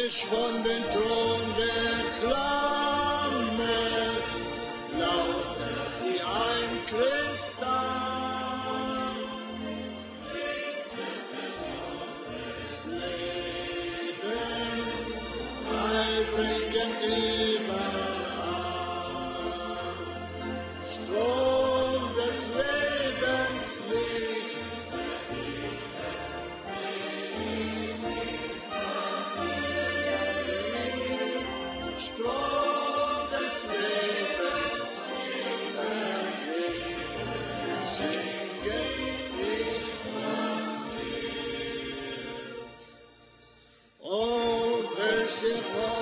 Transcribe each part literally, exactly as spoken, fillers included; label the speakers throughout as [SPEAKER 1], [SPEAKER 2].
[SPEAKER 1] Geräusch von dem Thron des Lammes lautet wie ein Kristall. Des Lebens heilbringend überall. Strom des Lebens Licht. Strom des Lebens, singe ich von dir. Oh, welche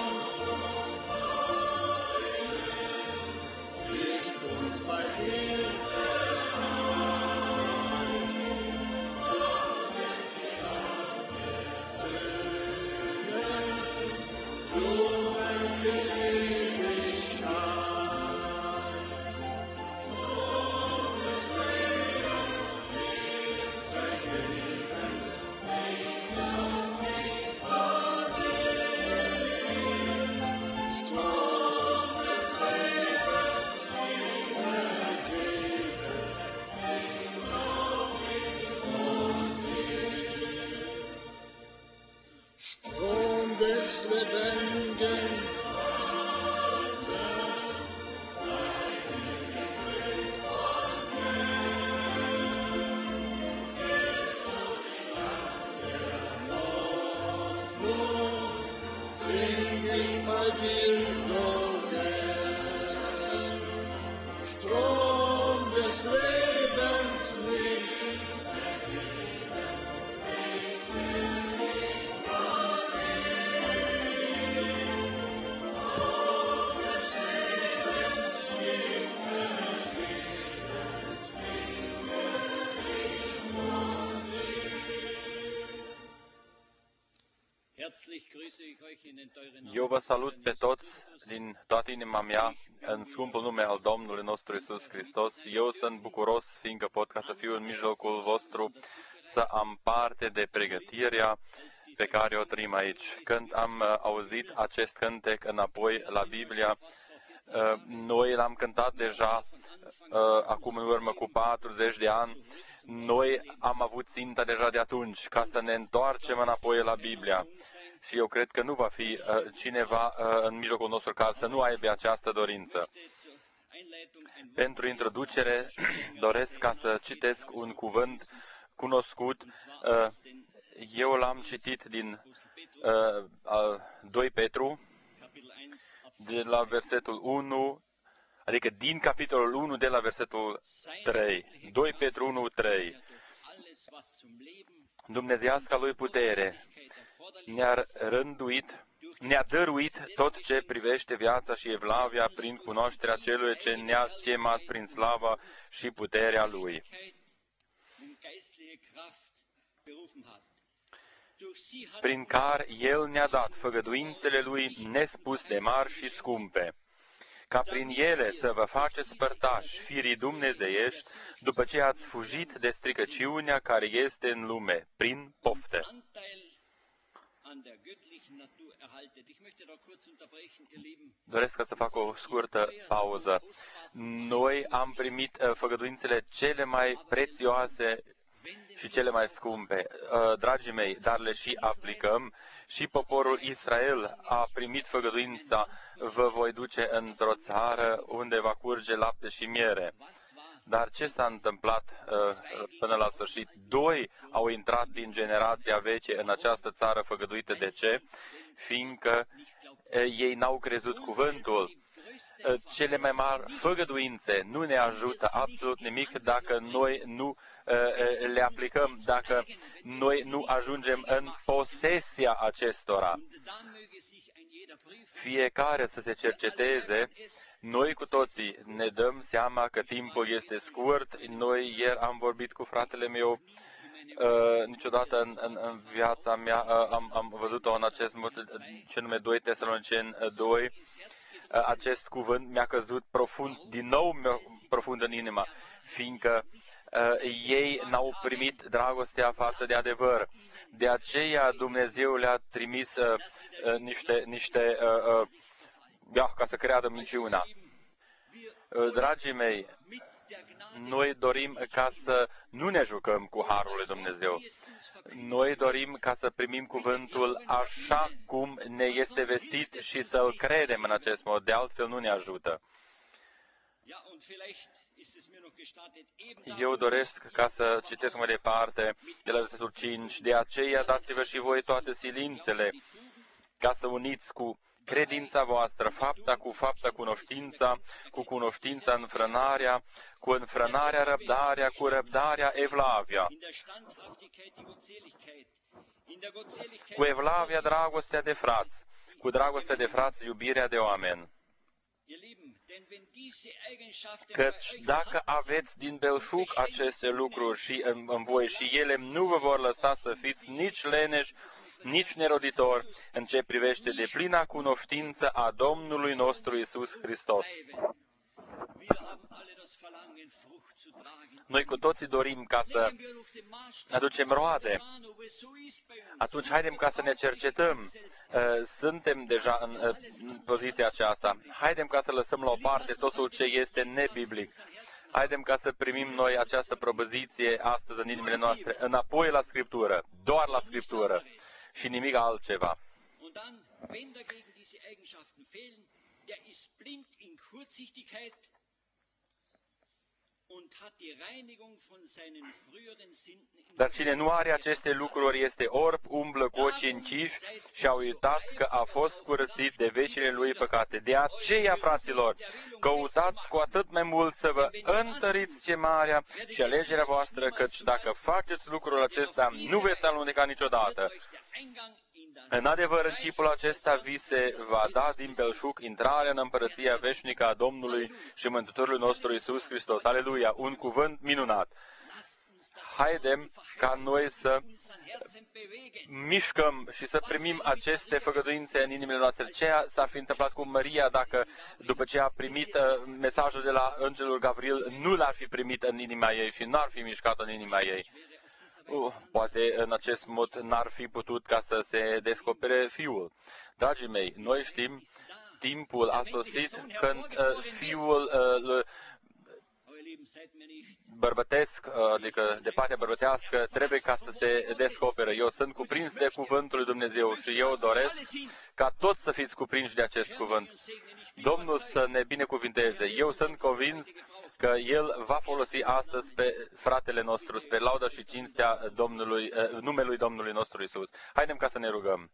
[SPEAKER 1] Freude ist uns bei dir vereint. Tönen, Blumen der Ewigkeit. Strom des Lebens, vergebens, ich von dir. Strom des Lebens, vergebens, Strom des lebendigen Wassers, Hoffnung, sing ich bei dir so gern. Strom des Lebens nicht.
[SPEAKER 2] Eu vă salut pe toți din toată inima mea în scumpul nume al Domnului nostru Iisus Hristos. Eu sunt bucuros, fiindcă pot ca să fiu în mijlocul vostru, să am parte de pregătirea pe care o trăim aici. Când am uh, auzit acest cântec înapoi la Biblia, uh, noi l-am cântat deja uh, acum în urmă cu patruzeci de ani. Noi am avut ținta deja de atunci ca să ne întoarcem înapoi la Biblia. Și eu cred că nu va fi uh, cineva uh, în mijlocul nostru care să nu aibă această dorință. Pentru introducere doresc ca să citesc un cuvânt cunoscut. Uh, eu l-am citit din uh, doi Petru, de la versetul unu, adică din capitolul unu, de la versetul trei. doi Petru unu, trei. Dumnezeiasca lui putere ne-a rânduit, ne-a dăruit tot ce privește viața și evlavia prin cunoașterea celui ce ne-a chemat prin slava și puterea Lui. Prin care El ne-a dat făgăduințele Lui nespus de mari și scumpe, ca prin ele să vă faceți părtași firii dumnezeiești, după ce ați fugit de stricăciunea care este în lume, prin pofte. Doresc ca să fac o scurtă pauză. Noi am primit uh, făgăduințele cele mai prețioase și cele mai scumpe. Uh, dragii mei, dar le și aplicăm. Și poporul Israel a primit făgăduința: vă voi duce într-o țară unde va curge lapte și miere. Dar ce s-a întâmplat uh, până la sfârșit? Doi au intrat din generația veche în această țară făgăduită. De ce? Fiindcă uh, ei n-au crezut cuvântul. Uh, cele mai mari făgăduințe nu ne ajută absolut nimic dacă noi nu uh, le aplicăm, dacă noi nu ajungem în posesia acestora. Fiecare să se cerceteze. Noi cu toții ne dăm seama că timpul este scurt. Noi ieri am vorbit cu fratele meu, uh, niciodată în, în, în viața mea uh, am, am văzut-o în acest mod, ce nume doi Tesaloniceni doi. Uh, acest cuvânt mi-a căzut profund, din nou profund în inima, fiindcă uh, ei n-au primit dragostea față de adevăr. De aceea Dumnezeu le-a trimis uh, uh, niște, niște uh, uh, ja, ca să creadă minciuna. Uh, dragii mei, noi dorim ca să nu ne jucăm cu harul lui Dumnezeu. Noi dorim ca să primim cuvântul așa cum ne este vestit și să-l credem în acest mod, de altfel nu ne ajută. Eu doresc ca să citesc mai departe de la versetul cinci, de aceea dați-vă și voi toate silințele ca să uniți cu credința voastră, fapta cu fapta, cunoștința, cu cunoștința înfrânarea, cu înfrânarea răbdarea, cu răbdarea evlavia, cu evlavia dragostea de frați, cu dragostea de frați iubirea de oameni. Căci dacă aveți din belșug aceste lucruri și în, în voi și ele nu vă vor lăsa să fiți nici leneși, nici neroditori în ce privește de plina cunoștință a Domnului nostru Iisus Hristos. Noi cu toții dorim ca să aducem roade. Atunci haidem ca să ne cercetăm. Suntem deja în poziția aceasta. Haidem ca să lăsăm la o parte totul ce este nebiblic. Haidem ca să primim noi această propoziție astăzi în inimile noastre, înapoi la Scriptură, doar la Scriptură și nimic altceva. Dar cine nu are aceste lucruri este orb, umblă cu ochii închiși și a uitat că a fost curățit de vecile lui păcate. De aceea, fraților, căutați cu atât mai mult să vă întăriți chemarea și alegerea voastră, căci dacă faceți lucrul acesta, nu veți aluneca niciodată. În adevăr, în chipul acesta vi se va da din belșug intrarea în împărăția veșnică a Domnului și Mântuitorului nostru Iisus Hristos. Aleluia! Un cuvânt minunat! Haidem ca noi să mișcăm și să primim aceste făgăduințe în inimile noastre. Ce s-a fi întâmplat cu Maria dacă, după ce a primit uh, mesajul de la Îngerul Gavril, nu l-ar fi primit în inima ei și n-ar fi mișcat în inima ei? Uh, poate în acest mod n-ar fi putut ca să se descopere Fiul. Dragii mei, noi știm, timpul a sosit când uh, Fiul uh, bărbătesc, adică de partea bărbătească, trebuie ca să se descopere. Eu sunt cuprins de cuvântul lui Dumnezeu și eu doresc ca toți să fiți cuprinși de acest cuvânt. Domnul să ne binecuvinteze. Eu sunt convins că El va folosi astăzi pe fratele nostru spre laudă și cinstea Domnului, numelui Domnului nostru Iisus. Haidem ca să ne rugăm.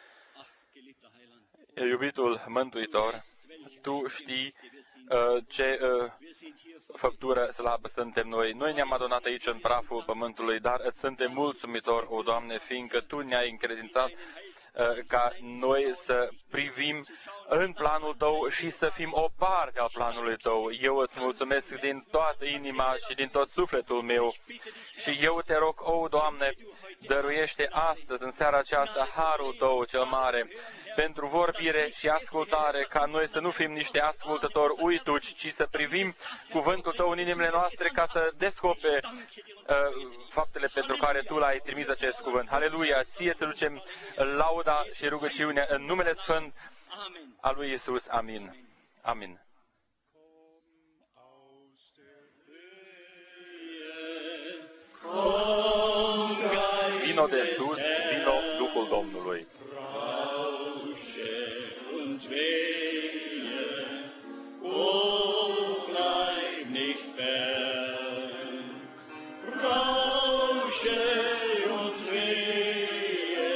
[SPEAKER 2] Iubitul Mântuitor, Tu știi uh, ce uh, făptură slabă suntem noi. Noi ne-am adunat aici în praful pământului, dar îți suntem mulțumitori, o Doamne, fiindcă Tu ne-ai încredințat uh, ca noi să privim în planul Tău și să fim o parte al planului Tău. Eu îți mulțumesc din toată inima și din tot sufletul meu și eu Te rog, o Doamne, dăruiește astăzi, în seara aceasta, harul Tău cel mare, pentru vorbire și ascultare, ca noi să nu fim niște ascultători uituci, ci să privim cuvântul Tău în inimile noastre ca să descoperi uh, faptele pentru care Tu l-ai trimis acest cuvânt. Haleluia! Ție Te ducem lauda și rugăciunea în numele Sfânt al lui Iisus. Amin. Amin. Vino de sus, vino Duhul Domnului.
[SPEAKER 1] Oh, bleib nicht fern, rausche und wehe,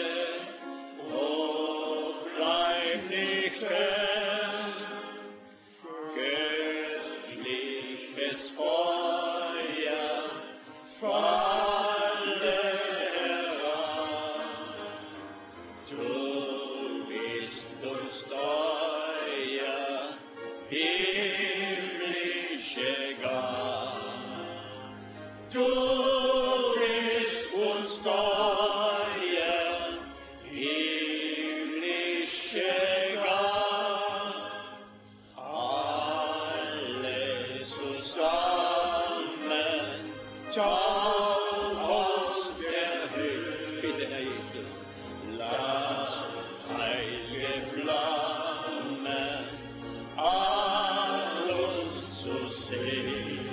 [SPEAKER 1] oh, bleib nicht fern, göttliches Feuer, falle heran, du bist uns teuer, himmlische Gott, du bist uns teuer, himmlische Gott, alle zusammen, tauf aus der Höhe. Bitte, Herr Jesus. Lasst heilige Flammen an uns zu sehen.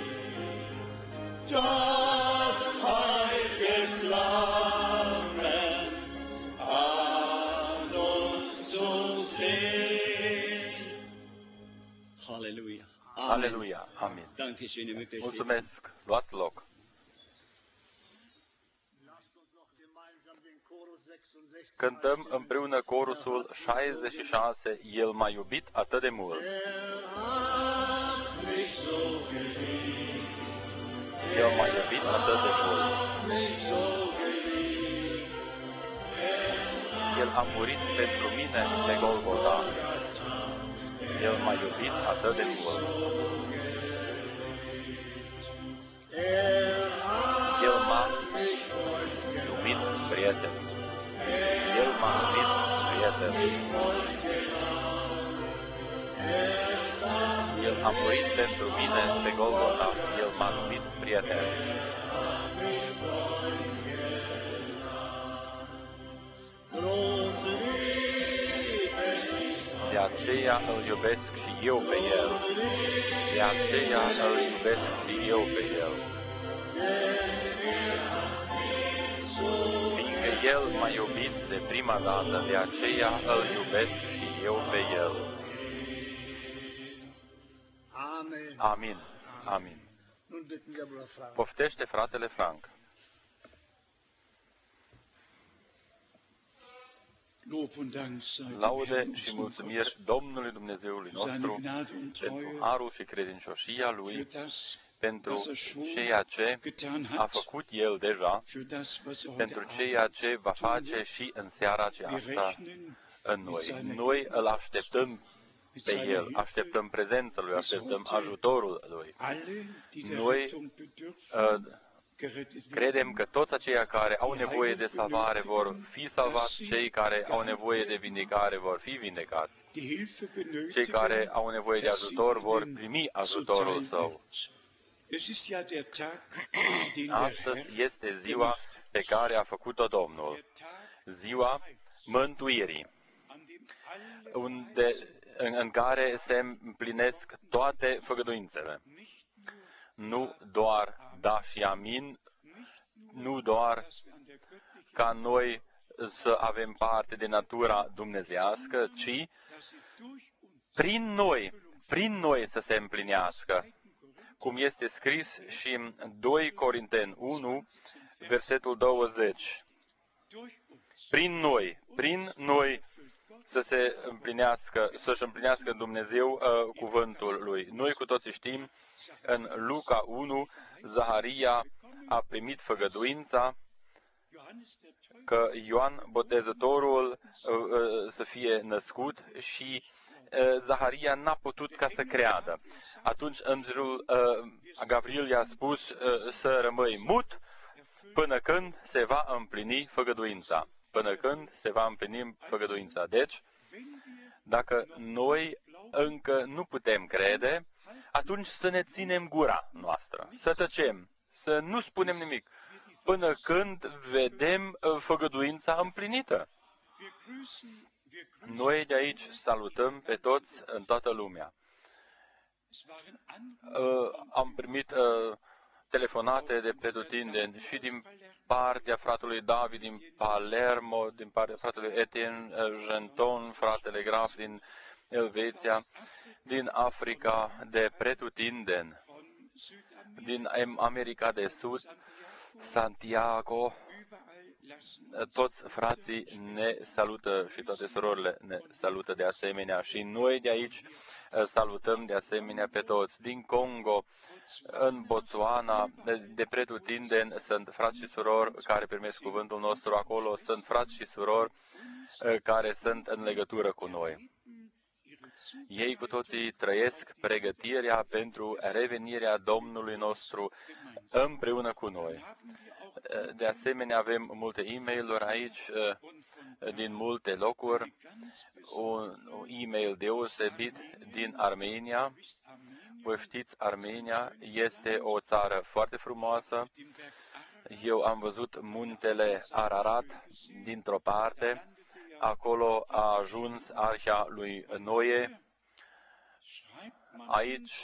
[SPEAKER 1] Das heilige Flammen an uns zu sehen. Halleluja. Amen.
[SPEAKER 2] Aleluia. Amin.
[SPEAKER 1] Dankeschön, ihr mögt euch setzen.
[SPEAKER 2] Mulțumesc. Luați loc. Cântăm împreună corusul șaizeci și șase, El m-a iubit atât de mult.
[SPEAKER 1] Er hat mich so geliebt.
[SPEAKER 2] El m-a iubit atât de mult.
[SPEAKER 1] Mich so geliebt.
[SPEAKER 2] El a murit pentru mine pe Golgota. El m-a iubit atât de mult.
[SPEAKER 1] Er hat
[SPEAKER 2] El m-a
[SPEAKER 1] mich Freund
[SPEAKER 2] iubit, prieten. El m-a iubit, prieten.
[SPEAKER 1] Er starb
[SPEAKER 2] El a murit pentru mine pe Golgota. El m-a iubit, prieten.
[SPEAKER 1] mich Freund genannt. Drum liebe ich,
[SPEAKER 2] De aceea îl iubesc și eu pe El. De aceea îl iubesc și eu pe El.
[SPEAKER 1] denn er hat mich so
[SPEAKER 2] Fiindcă El m-a iubit de prima dată, de aceea îl iubesc și eu pe El.
[SPEAKER 1] Amen.
[SPEAKER 2] Amin. Amin.
[SPEAKER 1] Nun bitten wir Bruder Frank.
[SPEAKER 2] Poftește fratele Frank.
[SPEAKER 3] Lob und Dank sei dem
[SPEAKER 2] Laude
[SPEAKER 3] Herrn
[SPEAKER 2] și
[SPEAKER 3] unserem
[SPEAKER 2] mulțumiri
[SPEAKER 3] Gott
[SPEAKER 2] Domnului Dumnezeului
[SPEAKER 3] für seine
[SPEAKER 2] nostru
[SPEAKER 3] Gnade und
[SPEAKER 2] pentru
[SPEAKER 3] Treue,
[SPEAKER 2] harul și credincioșia
[SPEAKER 3] für
[SPEAKER 2] Lui,
[SPEAKER 3] das,
[SPEAKER 2] pentru
[SPEAKER 3] was er schon
[SPEAKER 2] ceea ce
[SPEAKER 3] getan
[SPEAKER 2] a
[SPEAKER 3] hat,
[SPEAKER 2] făcut El deja,
[SPEAKER 3] für das, was er heute
[SPEAKER 2] pentru ceea
[SPEAKER 3] Abend
[SPEAKER 2] ce va
[SPEAKER 3] tun
[SPEAKER 2] face
[SPEAKER 3] wird.
[SPEAKER 2] și în seara
[SPEAKER 3] Wir
[SPEAKER 2] aceasta
[SPEAKER 3] rechnen
[SPEAKER 2] în noi. Noi îl așteptăm
[SPEAKER 3] mit
[SPEAKER 2] pe
[SPEAKER 3] seiner
[SPEAKER 2] El,
[SPEAKER 3] Hilfe,
[SPEAKER 2] așteptăm prezența Lui, așteptăm ajutorul Lui.
[SPEAKER 3] alle, die der
[SPEAKER 2] Noi
[SPEAKER 3] Rettung bedürfen,
[SPEAKER 2] uh,
[SPEAKER 3] gerettet
[SPEAKER 2] Credem
[SPEAKER 3] werden.
[SPEAKER 2] că toți aceia care au nevoie de salvare vor fi salvați, cei care au nevoie de vindecare vor fi vindecați,
[SPEAKER 3] Die Hilfe
[SPEAKER 2] cei care
[SPEAKER 3] benötigen,
[SPEAKER 2] au nevoie de
[SPEAKER 3] dass sie
[SPEAKER 2] ajutor vor
[SPEAKER 3] ihnen
[SPEAKER 2] primi ajutorul
[SPEAKER 3] zuteil
[SPEAKER 2] Său.
[SPEAKER 3] wird. Es ist ja der Tag, den der
[SPEAKER 2] Astăzi
[SPEAKER 3] Herr
[SPEAKER 2] este ziua
[SPEAKER 3] gemacht hat.
[SPEAKER 2] pe care a făcut-o Domnul,
[SPEAKER 3] Der Tag
[SPEAKER 2] ziua mântuirii,
[SPEAKER 3] an dem alle
[SPEAKER 2] unde, în, în care se împlinesc toate făgăduințele.
[SPEAKER 3] nicht
[SPEAKER 2] Nu doar da și amin, nu doar
[SPEAKER 3] dass wir an der göttlichen,
[SPEAKER 2] ca noi să avem parte de natura dumnezească, ci
[SPEAKER 3] dass sie durch uns
[SPEAKER 2] prin noi, prin noi să se împlinească, cum este scris și în doi Corinteni unu, versetul douăzeci.
[SPEAKER 3] durch uns
[SPEAKER 2] Prin noi, prin noi să se împlinească, să-și împlinească Dumnezeu uh, cuvântul Lui. Noi cu toții știm, în Luca unu, Zaharia a primit făgăduința
[SPEAKER 3] Johannes der Täufer
[SPEAKER 2] că Ioan Botezătorul uh, uh, să fie născut și uh, Zaharia n-a putut ca să creadă. Atunci îngerul uh, Gabriel i-a spus uh, să rămâi mut până când se va împlini făgăduința. Până când se va împlini făgăduința. Deci, dacă noi încă nu putem crede, atunci să ne ținem gura noastră, să tăcem, să nu spunem nimic, până când vedem uh, făgăduința împlinită.
[SPEAKER 3] wir grüßen, wir grüßen.
[SPEAKER 2] Noi de aici salutăm pe toți în toată lumea.
[SPEAKER 3] Es waren Anrufe
[SPEAKER 2] Uh, am primit uh, telefonate de pretutindeni și din partea fratelui David din Palermo, din partea fratelui Etienne uh, Genton, fratele Graf din Elveția, din Africa, de pretutindeni,
[SPEAKER 3] von Südamerika,
[SPEAKER 2] din Am- America de Sud, Santiago,
[SPEAKER 3] überall lassen
[SPEAKER 2] toți frații ne salută și toate surorile ne salută de asemenea și noi de aici uh, salutăm de asemenea pe toți. Din Congo, în Botswana, de, de pretutindeni sunt frați și surori care primesc cuvântul nostru acolo, sunt frați și surori uh, care sunt în legătură cu noi. Ei cu toții trăiesc pregătirea pentru revenirea Domnului nostru împreună cu noi. De asemenea, avem multe e-mail-uri aici din multe locuri, un e-mail deosebit din Armenia. Voi știți, Armenia este o țară foarte frumoasă, Eu am văzut muntele Ararat dintr-o parte, acolo a ajuns arhea lui Noe. Aici,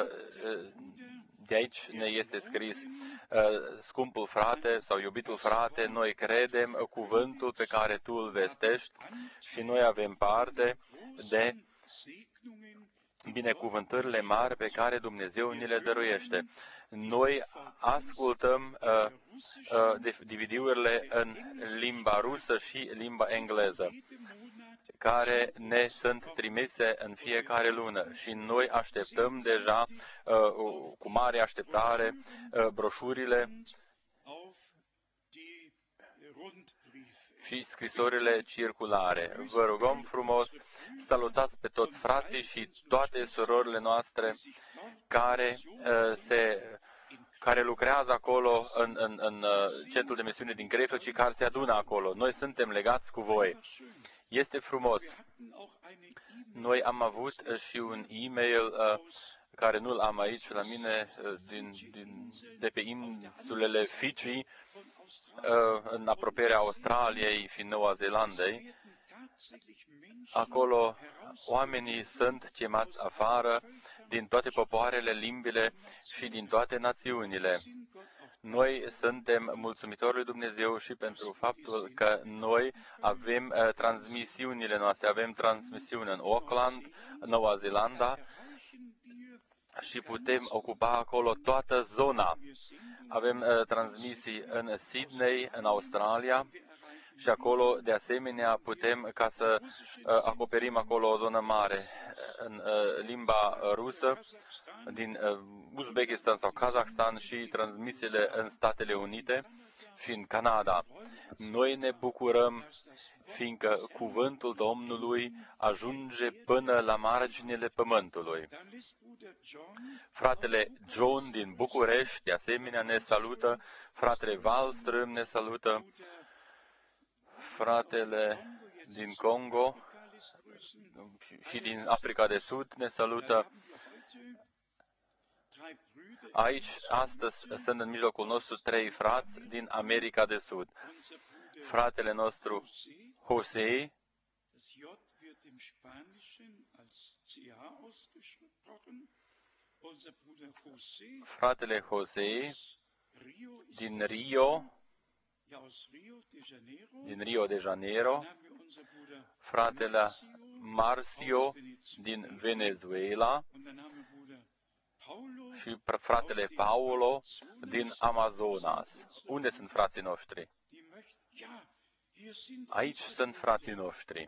[SPEAKER 2] de aici ne este scris, scumpul frate sau iubitul frate, noi credem cuvântul pe care tu îl vestești și noi avem parte de binecuvântările mari pe care Dumnezeu ni le dăruiește. Noi ascultăm uh, uh, D V D-urile în limba rusă și limba engleză, care ne sunt trimise în fiecare lună și noi așteptăm deja uh, cu mare așteptare uh, broșurile și scrisorile circulare. Vă rugăm frumos, salutați pe toți frații și toate surorile noastre care, uh, se, care lucrează acolo în, în, în uh, centrul de misiune din Krefeld și care se adună acolo. Noi suntem legați cu voi. Este frumos. Noi am avut uh, și un e-mail uh, care nu-l am aici la mine, uh, din, din, de pe insulele Fiji, uh, în apropierea Australiei și Noua Zeelandei. Acolo oamenii sunt chemați afară din toate popoarele, limbile și din toate națiunile. Noi suntem mulțumitori lui Dumnezeu și pentru faptul că noi avem uh, transmisiunile noastre. Avem transmisiune în Auckland, Noua Zeelandă, și putem ocupa acolo toată zona. Avem uh, transmisii în Sydney, în Australia, și acolo, de asemenea, putem ca să uh, acoperim acolo o zonă mare în uh, limba rusă, din uh, Uzbekistan sau Kazakhstan și transmisiile în Statele Unite și în Canada. Noi ne bucurăm, fiindcă cuvântul Domnului ajunge până la marginile pământului. Fratele John din București, de asemenea, ne salută, fratele Wallström ne salută, fratele din Congo și din Africa de Sud ne salută. Aici, astăzi, sunt în mijlocul nostru trei frați din America de Sud. Fratele nostru José, fratele José din Rio, din Rio de Janeiro, fratele Marcio din Venezuela și fratele Paulo din Amazonas. Unde sunt frații noștri? Aici sunt frații noștri.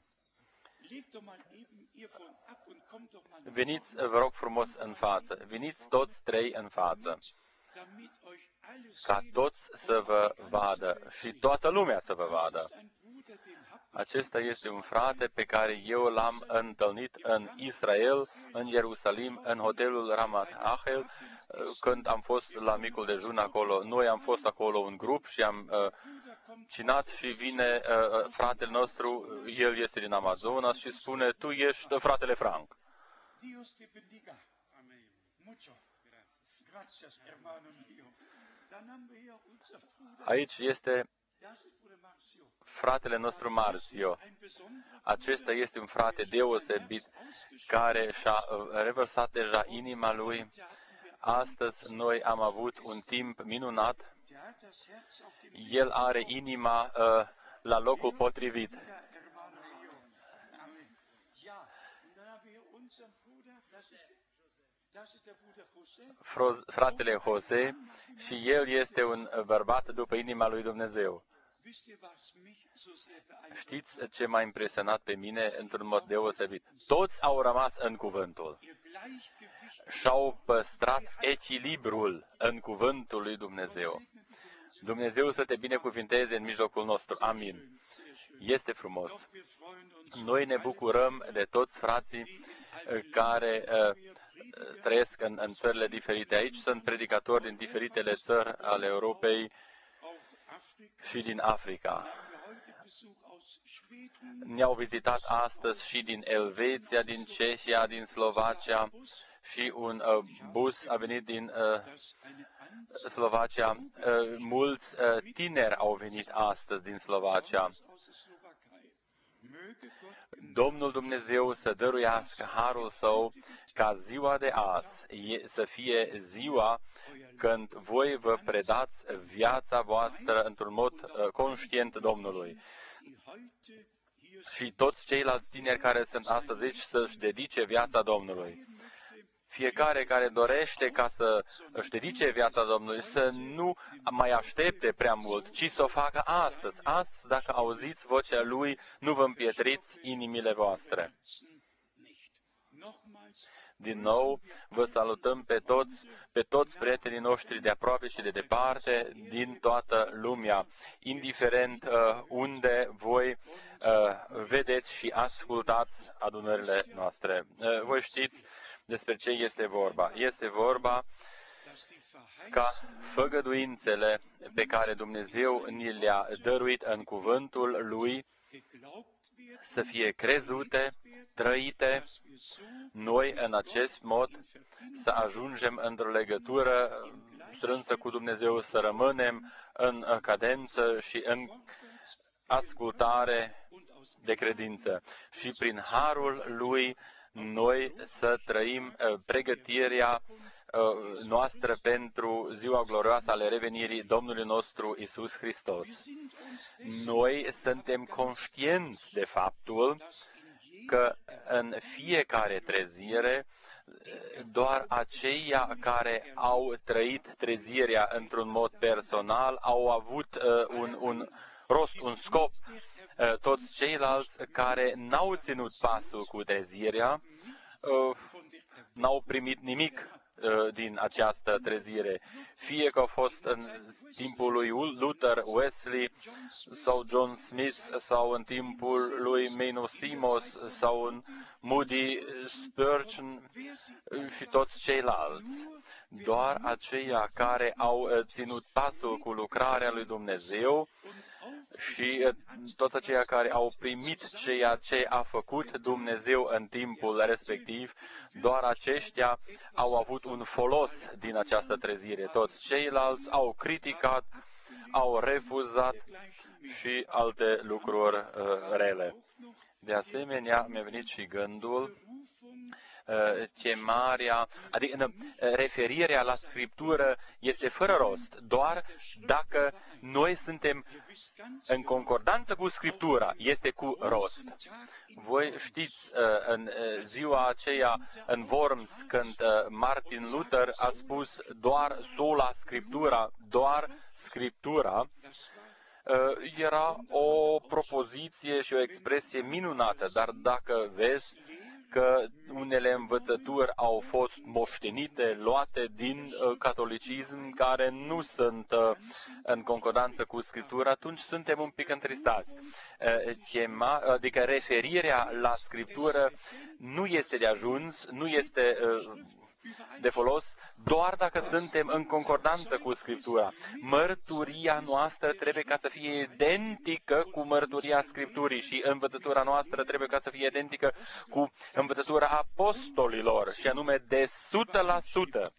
[SPEAKER 2] Veniți, vă rog frumos, în față. Veniți toți trei în față, ca toți să vă vadă și toată lumea să vă vadă. Acesta este un frate pe care eu l-am întâlnit în Israel, în Ierusalim, în hotelul Ramat Achel, când am fost la micul dejun acolo. Noi am fost acolo un grup și am uh, cinat și vine uh, fratele nostru, el este din Amazonas și spune, tu ești fratele Frank. Aici este fratele nostru Marcio. Acesta este un frate deosebit care și-a revărsat deja inima lui. Astăzi noi am avut un timp minunat. El are inima uh, la locul potrivit. Fratele Jose, și el este un bărbat după inima lui Dumnezeu. Știți ce m-a impresionat pe mine într-un mod deosebit? Toți au rămas în cuvântul și-au păstrat echilibrul în cuvântul lui Dumnezeu. Dumnezeu să te binecuvinteze în mijlocul nostru. Amin. Este frumos. Noi ne bucurăm de toți frații care uh, trăiesc în, în țările diferite. Aici sunt predicatori din diferitele țări ale Europei și din Africa. Ne-au vizitat astăzi și din Elveția, din Cehia, din Slovacia și un uh, bus a venit din uh, Slovacia. Uh, mulți uh, tineri au venit astăzi din Slovacia. Domnul Dumnezeu să dăruiască harul Său ca ziua de azi să fie ziua când voi vă predați viața voastră într-un mod uh, conștient Domnului. Și toți ceilalți tineri care sunt astăzi aici să-și dedice viața Domnului. Fiecare care dorește ca să își dedice viața Domnului, să nu mai aștepte prea mult, ci să o facă astăzi. Astăzi, dacă auziți vocea Lui, nu vă împietriți inimile voastre. Din nou, vă salutăm pe toți, pe toți prietenii noștri de aproape și de departe, din toată lumea, indiferent uh, unde voi uh, vedeți și ascultați adunările noastre. Uh, voi știți despre ce este vorba. Este vorba ca făgăduințele pe care Dumnezeu ni le-a dăruit în cuvântul Lui să fie crezute, trăite, noi în acest mod să ajungem într-o legătură strânsă cu Dumnezeu, să rămânem în cadență și în ascultare de credință. Și prin harul Lui noi să trăim pregătirea noastră pentru ziua glorioasă ale revenirii Domnului nostru Iisus Hristos. Noi suntem conștienți de faptul că în fiecare trezire doar aceia care au trăit trezirea într-un mod personal au avut uh, un, un rost, un scop. Uh, toți ceilalți care n-au ținut pasul cu trezirea uh, n-au primit nimic din această trezire. Fie că a fost în timpul lui Luther, Wesley sau John Smith sau în timpul lui Menno Simons sau în Moody Spurgeon și toți ceilalți. Doar aceia care au ținut pasul cu lucrarea lui Dumnezeu și toți aceia care au primit ceea ce a făcut Dumnezeu în timpul respectiv, doar aceștia au avut un folos din această trezire. Toți ceilalți au criticat, au refuzat și alte lucruri uh, rele. De asemenea, mi-a venit și gândul chemarea, adică referirea la Scriptură este fără rost, doar dacă noi suntem în concordanță cu Scriptura, este cu rost. Voi știți, în ziua aceea, în Worms, când Martin Luther a spus doar sola Scriptura, doar Scriptura, era o propoziție și o expresie minunată, dar dacă vezi că unele învățături au fost moștenite, luate din uh, catolicism, care nu sunt uh, în concordanță cu Scriptura, atunci suntem un pic întristați. Uh, chema, adică referirea la Scriptură nu este de ajuns, nu este uh, de folos, doar dacă suntem în concordanță cu Scriptura. Mărturia noastră trebuie ca să fie identică cu mărturia Scripturii și învățătura noastră trebuie ca să fie identică cu învățătura apostolilor, și anume de o sută la sută.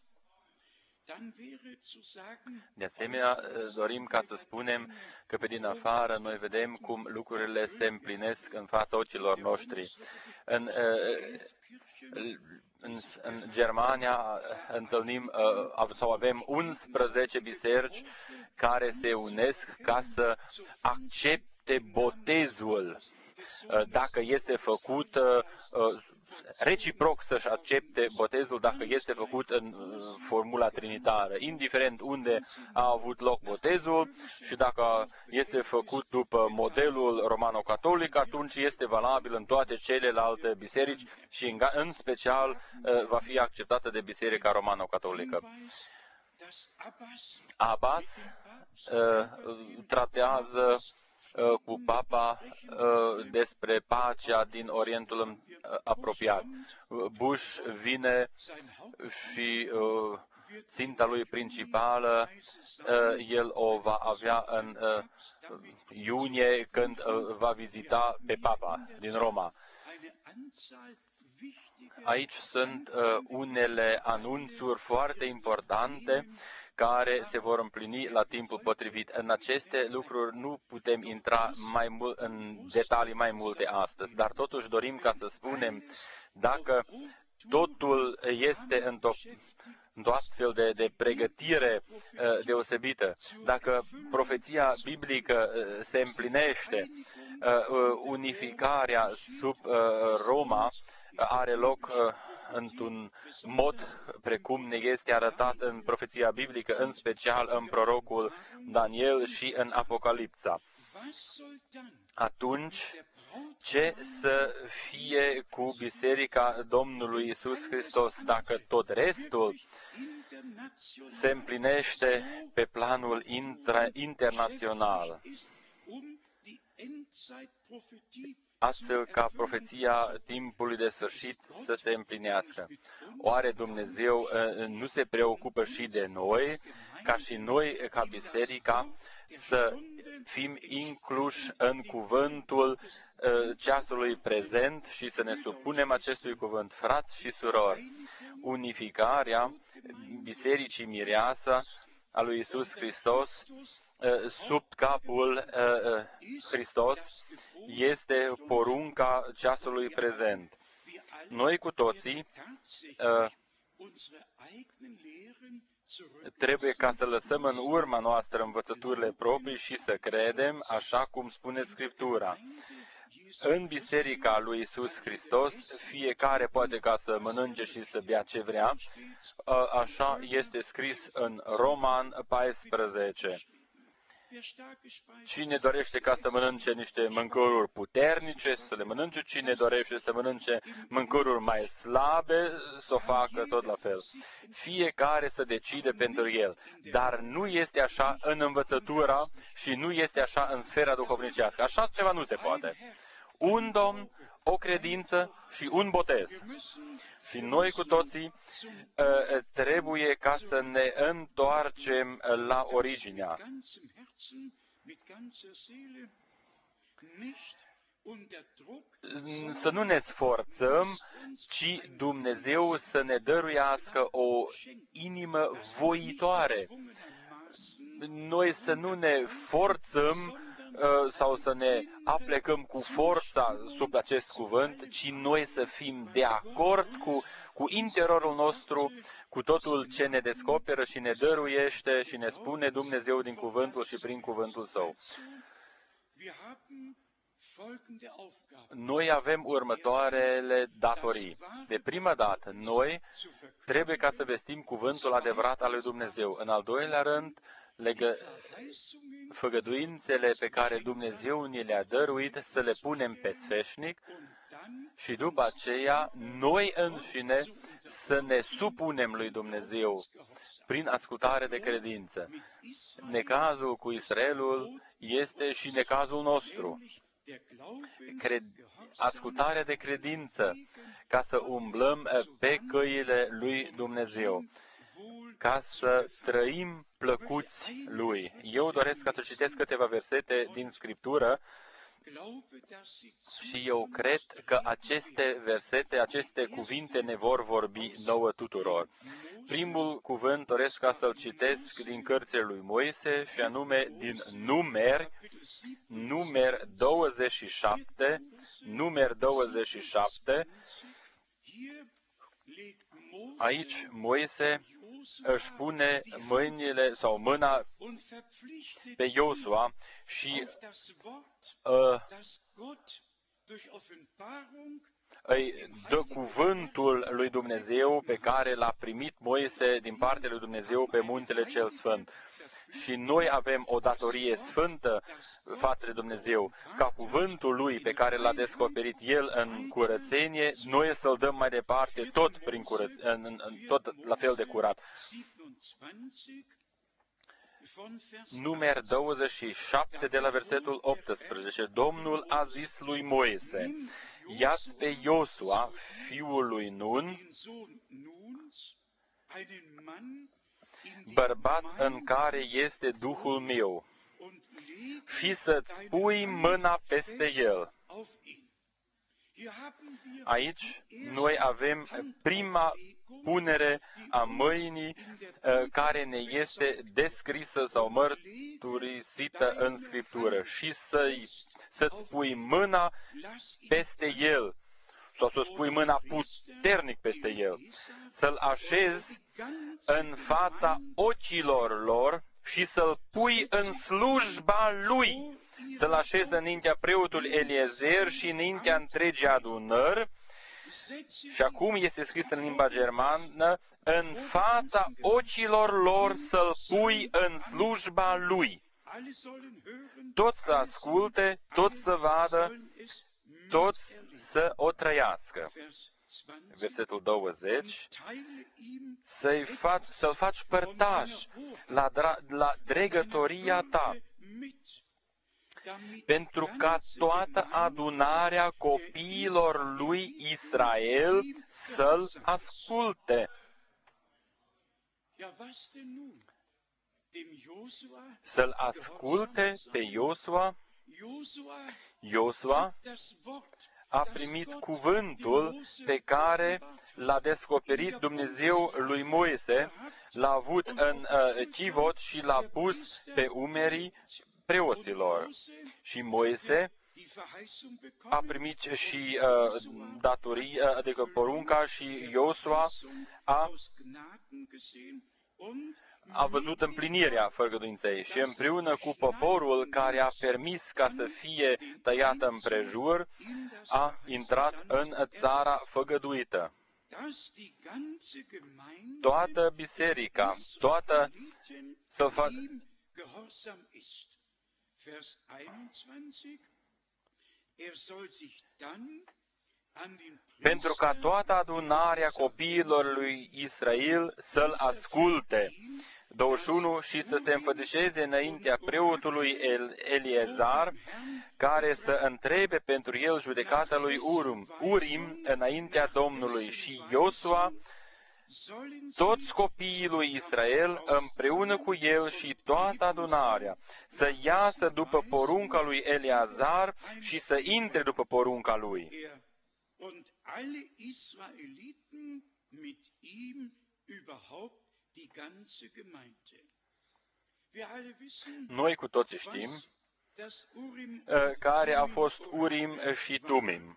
[SPEAKER 2] De asemenea, dorim ca să spunem că pe din afară noi vedem cum lucrurile se împlinesc în fața ochilor noștri. În, în, în Germania întâlnim sau avem unsprezece biserici care se unesc ca să accepte botezul, dacă este făcut reciproc, să-și accepte botezul dacă este făcut în formula trinitară, indiferent unde a avut loc botezul, și dacă este făcut după modelul romano-catolic, atunci este valabil în toate celelalte biserici și în, în special va fi acceptată de Biserica Romano-Catolică. Abbas uh, tratează cu Papa despre pacea din Orientul apropiat. Bush vine și ținta lui principală el o va avea în iunie, când va vizita pe Papa din Roma. Aici sunt unele anunțuri foarte importante care se vor împlini la timpul potrivit. În aceste lucruri nu putem intra mai mult, în detalii mai multe astăzi, dar totuși dorim ca să spunem, dacă totul este într-o, într-o astfel de, de pregătire uh, deosebită, dacă profeția biblică uh, se împlinește, uh, unificarea sub uh, Roma are loc uh, într-un mod precum ne este arătat în profeția biblică, în special în prorocul Daniel și în Apocalipsa. Atunci, ce să fie cu Biserica Domnului Iisus Hristos dacă tot restul se împlinește pe planul intra, internațional, astfel ca profeția timpului de sfârșit să se împlinească? Oare Dumnezeu nu se preocupă și de noi, ca și noi, ca biserica, să fim incluși în cuvântul uh, ceasului prezent și să ne supunem acestui cuvânt? Frați și surori, unificarea Bisericii Mireasa a lui Iisus Hristos uh, sub capul uh, Hristos este porunca ceasului prezent. Noi cu toții uh, trebuie ca să lăsăm în urma noastră învățăturile proprii și să credem așa cum spune Scriptura. În Biserica lui Iisus Hristos, fiecare poate ca să mănânce și să bea ce vrea, așa este scris în Roman paisprezece. Cine dorește ca să mănânce niște mâncăruri puternice, să le mănânce. Cine dorește să mănânce mâncăruri mai slabe, să o facă tot la fel. Fiecare să decide pentru el. Dar nu este așa în învățătura și nu este așa în sfera duhovnicească. Așa ceva nu se poate. Un Domn, o credință și un botez. Și noi cu toții uh, trebuie ca să ne întoarcem la originea. Să nu ne sforțăm, ci Dumnezeu să ne dăruiască o inimă voitoare. Noi să nu ne forțăm sau să ne aplecăm cu forța sub acest cuvânt, ci noi să fim de acord cu, cu interiorul nostru, cu totul ce ne descoperă și ne dăruiește și ne spune Dumnezeu din cuvântul și prin cuvântul Său. Noi avem următoarele datorii. De prima dată, noi trebuie ca să vestim cuvântul adevărat al lui Dumnezeu. În al doilea rând, legă făgăduințele pe care Dumnezeu ni le-a dăruit să le punem pe sfeșnic și după aceea noi înșine să ne supunem lui Dumnezeu prin ascultare de credință. Necazul cu Israelul este și necazul nostru. Cred- ascultarea de credință ca să umblăm pe căile lui Dumnezeu, ca să trăim plăcuți Lui. Eu doresc ca să citesc câteva versete din Scriptură și eu cred că aceste versete, aceste cuvinte ne vor vorbi nouă tuturor. Primul cuvânt doresc ca să-l citesc din cărțile lui Moise și anume din Numeri, Numeri douăzeci și șapte, Numeri douăzeci și șapte. Aici Moise își pune mâinile sau mâna pe Iosua și uh, îi dă cuvântul lui Dumnezeu pe care l-a primit Moise din partea lui Dumnezeu pe muntele cel sfânt. Și noi avem o datorie sfântă față de Dumnezeu, ca cuvântul Lui pe care l-a descoperit El în curățenie, noi să-l dăm mai departe tot, prin curăț... în, în, tot la fel de curat. Numeri douăzeci și șapte de la versetul optsprezece. Domnul a zis lui Moise: ia-ți pe Iosua, fiul lui Nun, bărbat în care este Duhul meu, și să-ți pui mâna peste el. Aici noi avem prima punere a mâinii care ne este descrisă sau mărturisită în Scriptură, și să-i, să-ți pui mâna peste el, sau să-ți pui mâna puternic peste el, să-l așezi în fața ochilor lor și să-l pui în slujba lui, să-l așezi înaintea preotului Eliezer și înaintea întregii adunări. Și acum este scris în limba germană, în fața ochilor lor să-l pui în slujba lui. Toți să asculte, toți să vadă, toți să o trăiască. Versetul douăzeci, să-i faci, să-l faci părtaș la, la dregătoria ta, pentru ca toată adunarea copiilor lui Israel să-l asculte. Să-l asculte pe Iosua. Iosua a primit cuvântul pe care l-a descoperit Dumnezeu lui Moise, l-a avut în uh, chivot și l-a pus pe umerii preoților. Și Moise a primit și uh, datorii, adică porunca, și Iosua a, a văzut împlinirea făgăduinței și împreună cu poporul care a permis ca să fie tăiată împrejur, a intrat în țara făgăduită. Toată biserica, toată să facă. Pentru ca toată adunarea copiilor lui Israel să-l asculte. douăzeci și unu, și să se înfățișeze înaintea preotului El- Eliezar, care să întrebe pentru el judecata lui Urim, Urim înaintea Domnului, și Iosua, toți copiii lui Israel, împreună cu el și toată adunarea, să iasă după porunca lui Eleazar și să intre după porunca lui. Noi cu toții știm care a fost Urim și Tumim.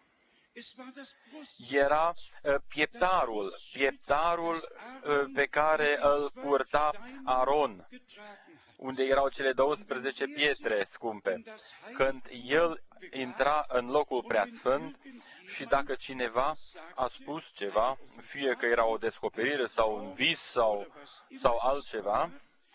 [SPEAKER 2] Era pieptarul, pieptarul pe care îl purta Aron, unde erau cele douăsprezece pietre scumpe. Când el intra în locul preasfânt și dacă cineva a spus ceva, fie că era o descoperire sau un vis sau, sau altceva,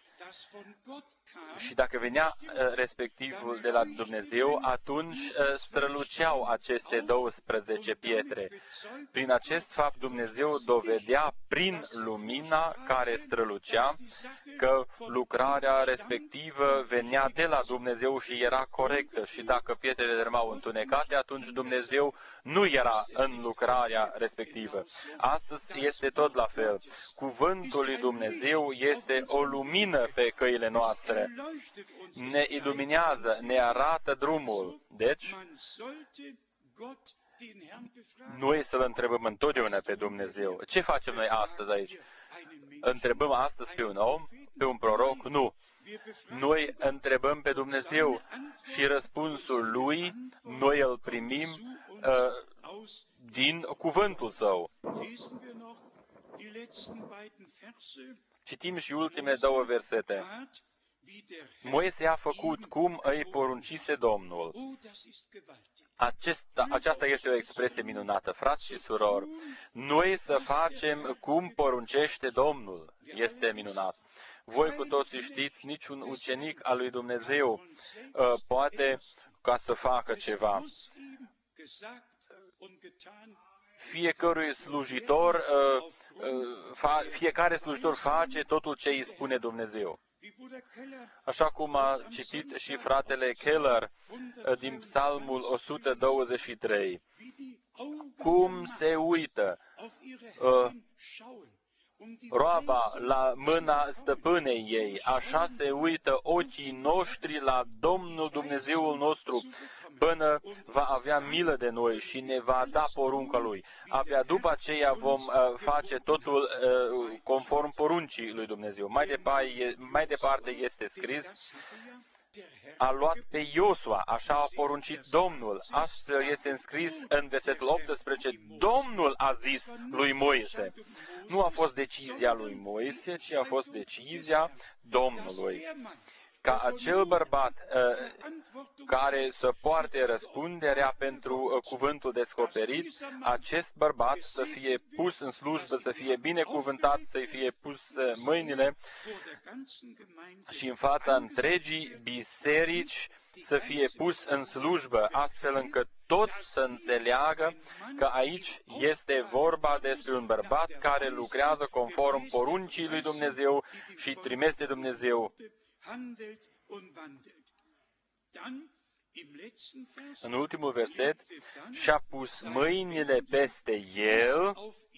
[SPEAKER 2] și dacă venea respectivul de la Dumnezeu, atunci străluceau aceste douăsprezece pietre. Prin acest fapt Dumnezeu dovedea prin lumina care strălucea că lucrarea respectivă venea de la Dumnezeu și era corectă. Și dacă pietrele rămau întunecate, atunci Dumnezeu nu era în lucrarea respectivă. Astăzi este tot la fel. Cuvântul lui Dumnezeu este o lumină pe căile noastre. Ne iluminează, ne arată drumul. Deci, noi să-L întrebăm întotdeauna pe Dumnezeu. Ce facem noi astăzi aici? Întrebăm astăzi pe un om, pe un proroc? Nu. Noi întrebăm pe Dumnezeu și răspunsul Lui noi îl primim uh, din cuvântul Său. Citim și ultimele două versete. Moise a făcut cum îi poruncise Domnul. Acesta, aceasta este o expresie minunată, frați și surori. Noi să facem cum poruncește Domnul. Este minunat. Voi cu toții știți, niciun ucenic al lui Dumnezeu uh, poate ca să facă ceva. Fiecărui slujitor, uh, uh, fa, fiecare slujitor face totul ce îi spune Dumnezeu. Așa cum a citit și fratele Keller din Psalmul o sută douăzeci și trei. Cum se uită uh, roaba la mâna stăpânei ei, așa se uită ochii noștri la Domnul Dumnezeul nostru, până va avea milă de noi și ne va da porunca Lui. Abia după aceea vom uh, face totul uh, conform poruncii lui Dumnezeu. Mai departe, mai departe este scris, a luat pe Iosua, așa a poruncit Domnul. Astfel este înscris în versetul optsprezece, Domnul a zis lui Moise. Nu a fost decizia lui Moise, ci a fost decizia Domnului. Ca acel bărbat uh, care să poarte răspunderea pentru uh, cuvântul descoperit, acest bărbat să fie pus în slujbă, să fie binecuvântat, să-i fie pus uh, mâinile și în fața întregii biserici să fie pus în slujbă, astfel încât toți să înțeleagă că aici este vorba despre un bărbat care lucrează conform poruncii lui Dumnezeu și trimis de Dumnezeu. În ultimul verset, și-a pus mâinile peste el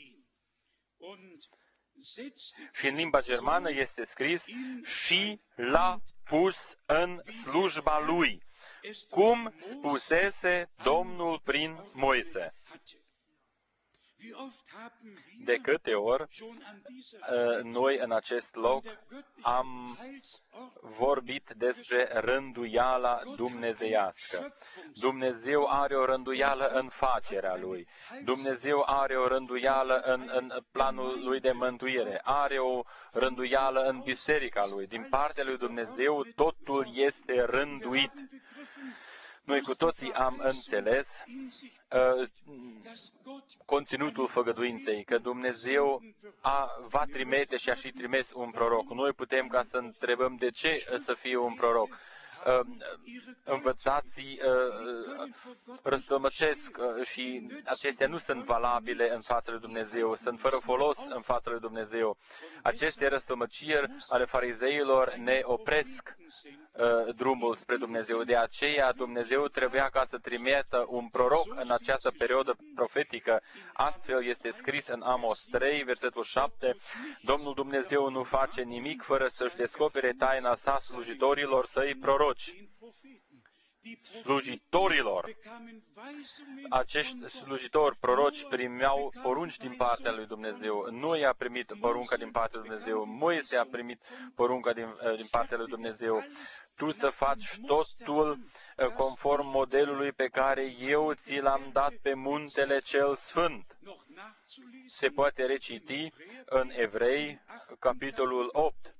[SPEAKER 2] și în limba germană este scris și l-a pus în slujba lui, cum spusese Domnul prin Moise. De câte ori noi în acest loc am vorbit despre rânduiala dumnezeiască. Dumnezeu are o rânduială în facerea Lui. Dumnezeu are o rânduială în, în planul Lui de mântuire. Are o rânduială în biserica Lui. Din partea Lui Dumnezeu totul este rânduit. Noi cu toții am înțeles uh, conținutul făgăduinței, că Dumnezeu a, va trimite și a și trimis un proroc. Noi putem ca să întrebăm de ce să fie un proroc. Uh, învățații uh, răstămăcesc uh, și acestea nu sunt valabile în fața lui Dumnezeu, sunt fără folos în fața lui Dumnezeu. Aceste răstămăciri ale farizeilor ne opresc uh, drumul spre Dumnezeu. De aceea Dumnezeu trebuia ca să trimită un proroc în această perioadă profetică. Astfel este scris în Amos trei, versetul șapte, Domnul Dumnezeu nu face nimic fără să-și descopere taina sa slujitorilor săi proroci. Slujitorilor. Acești slujitori, proroci, primeau porunci din partea lui Dumnezeu. Nu i-a primit porunca din partea lui Dumnezeu. Moise a primit porunca din, din partea lui Dumnezeu. Tu să faci totul conform modelului pe care eu ți l-am dat pe muntele cel sfânt. Se poate reciti în Evrei, capitolul opt.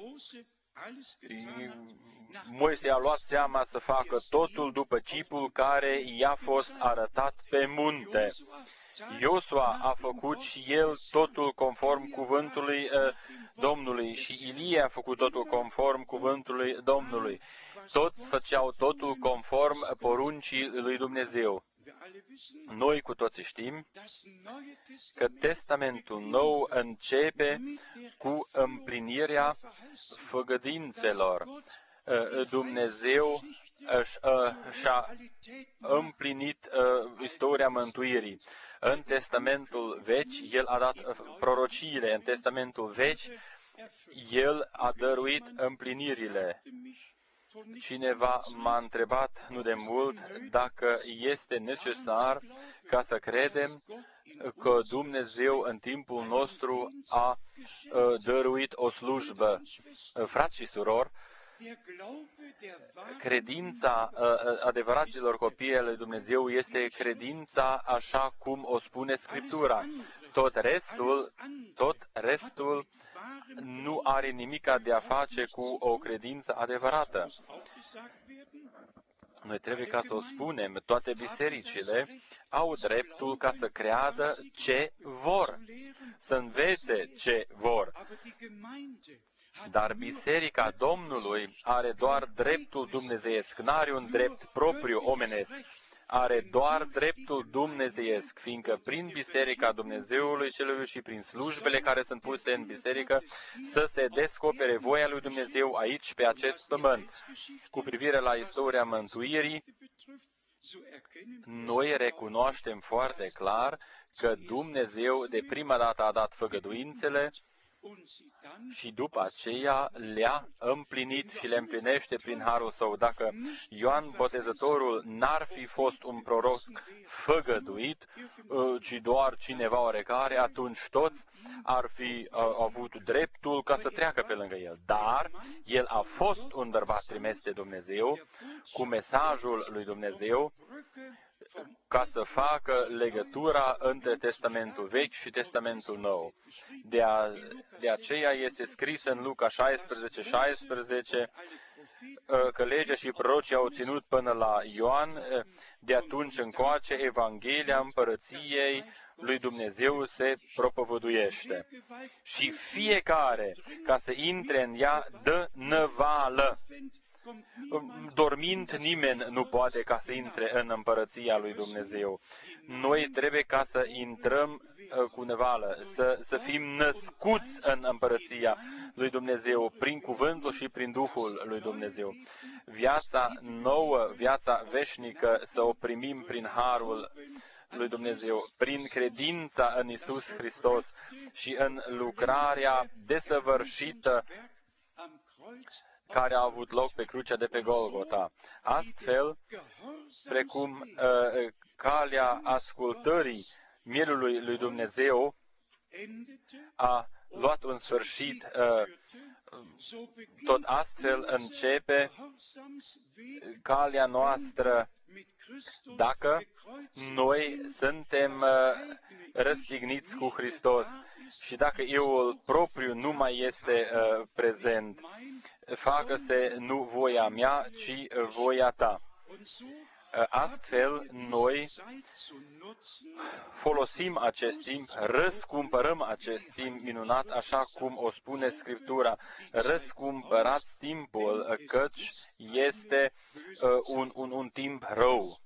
[SPEAKER 2] Moise a luat seama să facă totul după chipul care i-a fost arătat pe munte. Iosua a făcut și el totul conform cuvântului uh, Domnului și Ilie a făcut totul conform cuvântului Domnului. Toți făceau totul conform poruncii lui Dumnezeu. Noi cu toții știm că Testamentul Nou începe cu împlinirea făgăduințelor. Dumnezeu și-a împlinit istoria mântuirii. În Testamentul Vechi, El a dat prorociile. În Testamentul Vechi, El a dăruit împlinirile. Cineva m-a întrebat nu de mult dacă este necesar ca să credem că Dumnezeu în timpul nostru a dăruit o slujbă. Frați și surori, credința adevăraților copii ai lui Dumnezeu este credința așa cum o spune Scriptura. Tot restul, tot restul nu are nimic de a face cu o credință adevărată. Noi trebuie ca să o spunem, toate bisericile au dreptul ca să creadă ce vor, să învețe ce vor. Dar Biserica Domnului are doar dreptul dumnezeiesc, n-are un drept propriu omenesc, are doar dreptul dumnezeiesc, fiindcă prin Biserica Dumnezeului Celui și prin slujbele care sunt puse în biserică, să se descopere voia lui Dumnezeu aici, pe acest pământ. Cu privire la istoria mântuirii, noi recunoaștem foarte clar că Dumnezeu de prima dată a dat făgăduințele și după aceea le-a împlinit și le împlinește prin harul său. Dacă Ioan Botezătorul n-ar fi fost un proroc făgăduit, ci doar cineva oarecare, atunci toți ar fi avut dreptul ca să treacă pe lângă el. Dar el a fost un bărbat trimis de Dumnezeu cu mesajul lui Dumnezeu ca să facă legătura între Testamentul Vechi și Testamentul Nou. De, a, de aceea este scris în Luca șaisprezece șaisprezece că legea și prorocii au ținut până la Ioan, de atunci încoace Evanghelia Împărăției lui Dumnezeu se propovăduiește. Și fiecare, ca să intre în ea, dă năvală. Dormind, nimeni nu poate ca să intre în împărăția lui Dumnezeu. Noi trebuie ca să intrăm cu năvală, să, să fim născuți în împărăția lui Dumnezeu, prin cuvântul și prin Duhul lui Dumnezeu. Viața nouă, viața veșnică, să o primim prin harul lui Dumnezeu, prin credința în Iisus Hristos și în lucrarea desăvârșită care a avut loc pe crucea de pe Golgota. Astfel, precum uh, calea ascultării mielului lui Dumnezeu a luat un sfârșit, uh, tot astfel începe calea noastră dacă noi suntem uh, răstigniți cu Hristos și dacă euul propriu nu mai este uh, prezent. Facă-se nu voia mea, ci voia ta. Astfel, noi folosim acest timp, răscumpărăm acest timp minunat, așa cum o spune Scriptura. Răscumpărați timpul, căci este uh, un, un, un timp rău.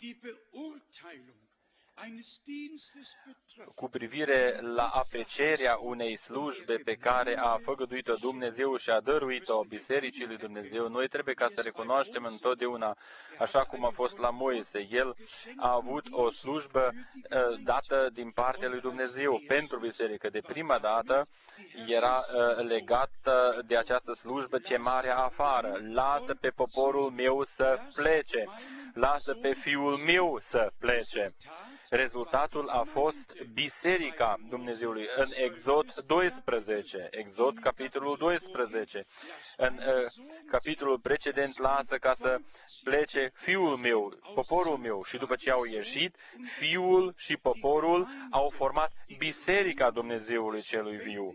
[SPEAKER 2] Cu privire la aprecierea unei slujbe pe care a făgăduit-o Dumnezeu și a dăruit-o Bisericii lui Dumnezeu, noi trebuie ca să recunoaștem întotdeauna, așa cum a fost la Moise. El a avut o slujbă uh, dată din partea lui Dumnezeu pentru biserică. De prima dată era uh, legată de această slujbă chemarea afară. Lasă pe poporul meu să plece. Lasă pe fiul meu să plece. Rezultatul a fost Biserica Dumnezeului în Exod doisprezece, Exod capitolul doisprezece. În uh, capitolul precedent, lasă ca să plece fiul meu, poporul meu, și după ce au ieșit, fiul și poporul au format Biserica Dumnezeului celui viu.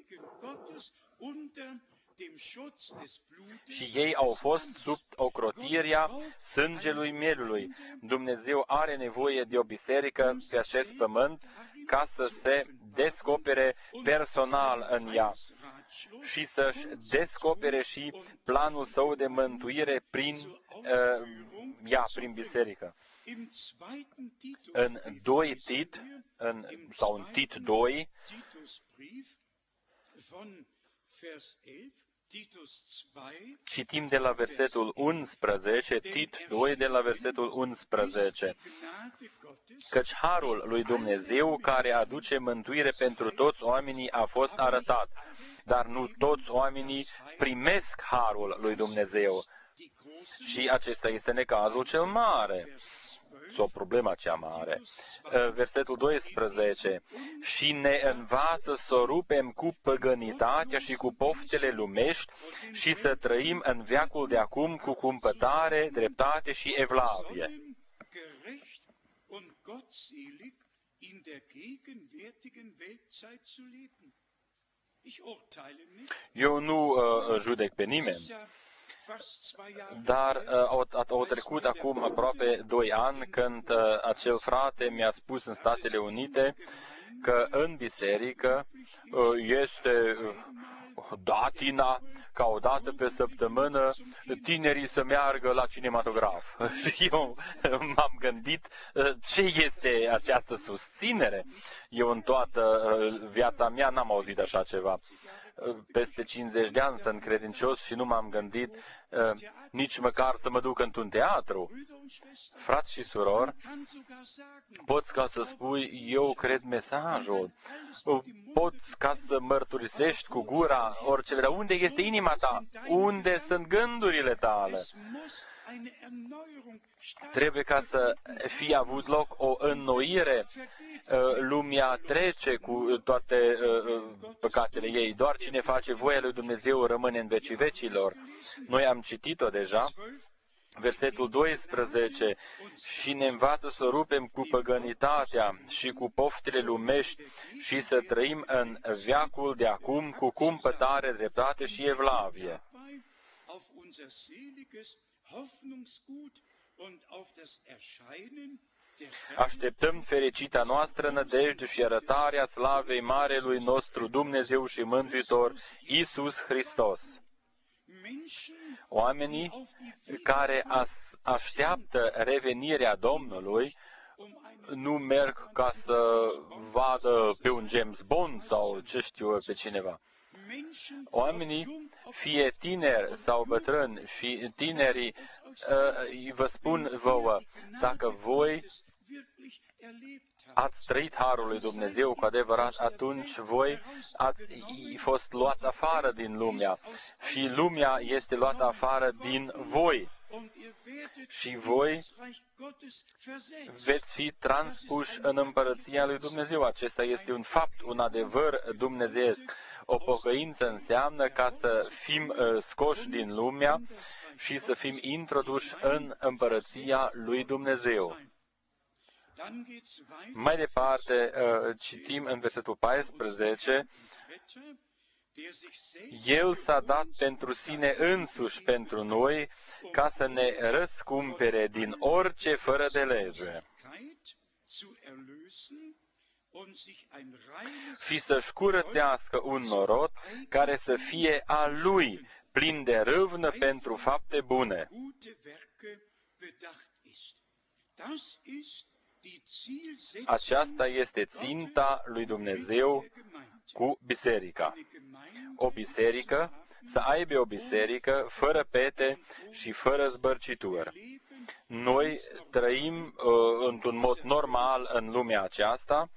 [SPEAKER 2] Și ei au fost sub ocrotirea sângelui mielului. Dumnezeu are nevoie de o biserică pe acest pământ ca să se descopere personal în ea și să-și descopere și planul său de mântuire prin uh, ea, prin biserică. În doi Tit, în, sau în Tit doi, citim de la versetul unsprezece, Tit doi de la versetul unsprezece. Căci harul lui Dumnezeu care aduce mântuire pentru toți oamenii a fost arătat, dar nu toți oamenii primesc harul lui Dumnezeu. Și acesta este necazul cel mare, sau problema cea mare. Versetul doisprezece. Și ne învață să rupem cu păgânitatea și cu poftele lumești și să trăim în veacul de acum cu cumpătare, dreptate și evlavie. Eu nu uh, judec pe nimeni, dar uh, au, au trecut acum aproape doi ani când uh, acel frate mi-a spus în Statele Unite că în biserică uh, este uh, datina ca o dată pe săptămână tinerii să meargă la cinematograf. Și eu m-am gândit ce este această susținere. Eu în toată viața mea n-am auzit așa ceva. peste cincizeci de ani sunt credincios și nu m-am gândit uh, nici măcar să mă duc într-un teatru. Frați și surori, poți ca să spui, eu cred mesajul, poți ca să mărturisești cu gura orice, dar unde este inima ta? Unde sunt gândurile tale? Trebuie ca să fie avut loc o înnoire. Lumea trece cu toate păcatele ei. Doar cine face voia lui Dumnezeu rămâne în vecii vecilor. Noi am citit-o deja. Versetul doisprezece, și ne învață să rupem cu păgânitatea și cu poftele lumești și să trăim în veacul de acum cu cumpătare, dreptate și evlavie. Așteptăm fericita noastră nădejde și arătarea slavei Marelui nostru Dumnezeu și Mântuitor, Iisus Hristos. Oamenii care așteaptă revenirea Domnului nu merg ca să vadă pe un James Bond sau ce știu eu, pe cineva. Oamenii, fie tineri sau bătrâni, și tinerii, vă spun vouă, dacă voi ați trăit harul lui Dumnezeu cu adevărat, atunci voi ați fost luați afară din lumea și lumea este luată afară din voi. Și voi veți fi transpuși în împărăția lui Dumnezeu. Acesta este un fapt, un adevăr dumnezeiesc. O pocăință înseamnă ca să fim uh, scoși din lumea și să fim introduși în împărăția lui Dumnezeu. Mai departe, uh, citim în versetul paisprezece, El s-a dat pentru sine însuși pentru noi, ca să ne răscumpere din orice fără de lege și să-și curățească un norod care să fie a Lui, plin de râvnă pentru fapte bune. Aceasta este ținta lui Dumnezeu cu biserica. O biserică, să aibă o biserică fără pete și fără zbărcitură. Noi trăim uh, într-un mod normal în lumea aceasta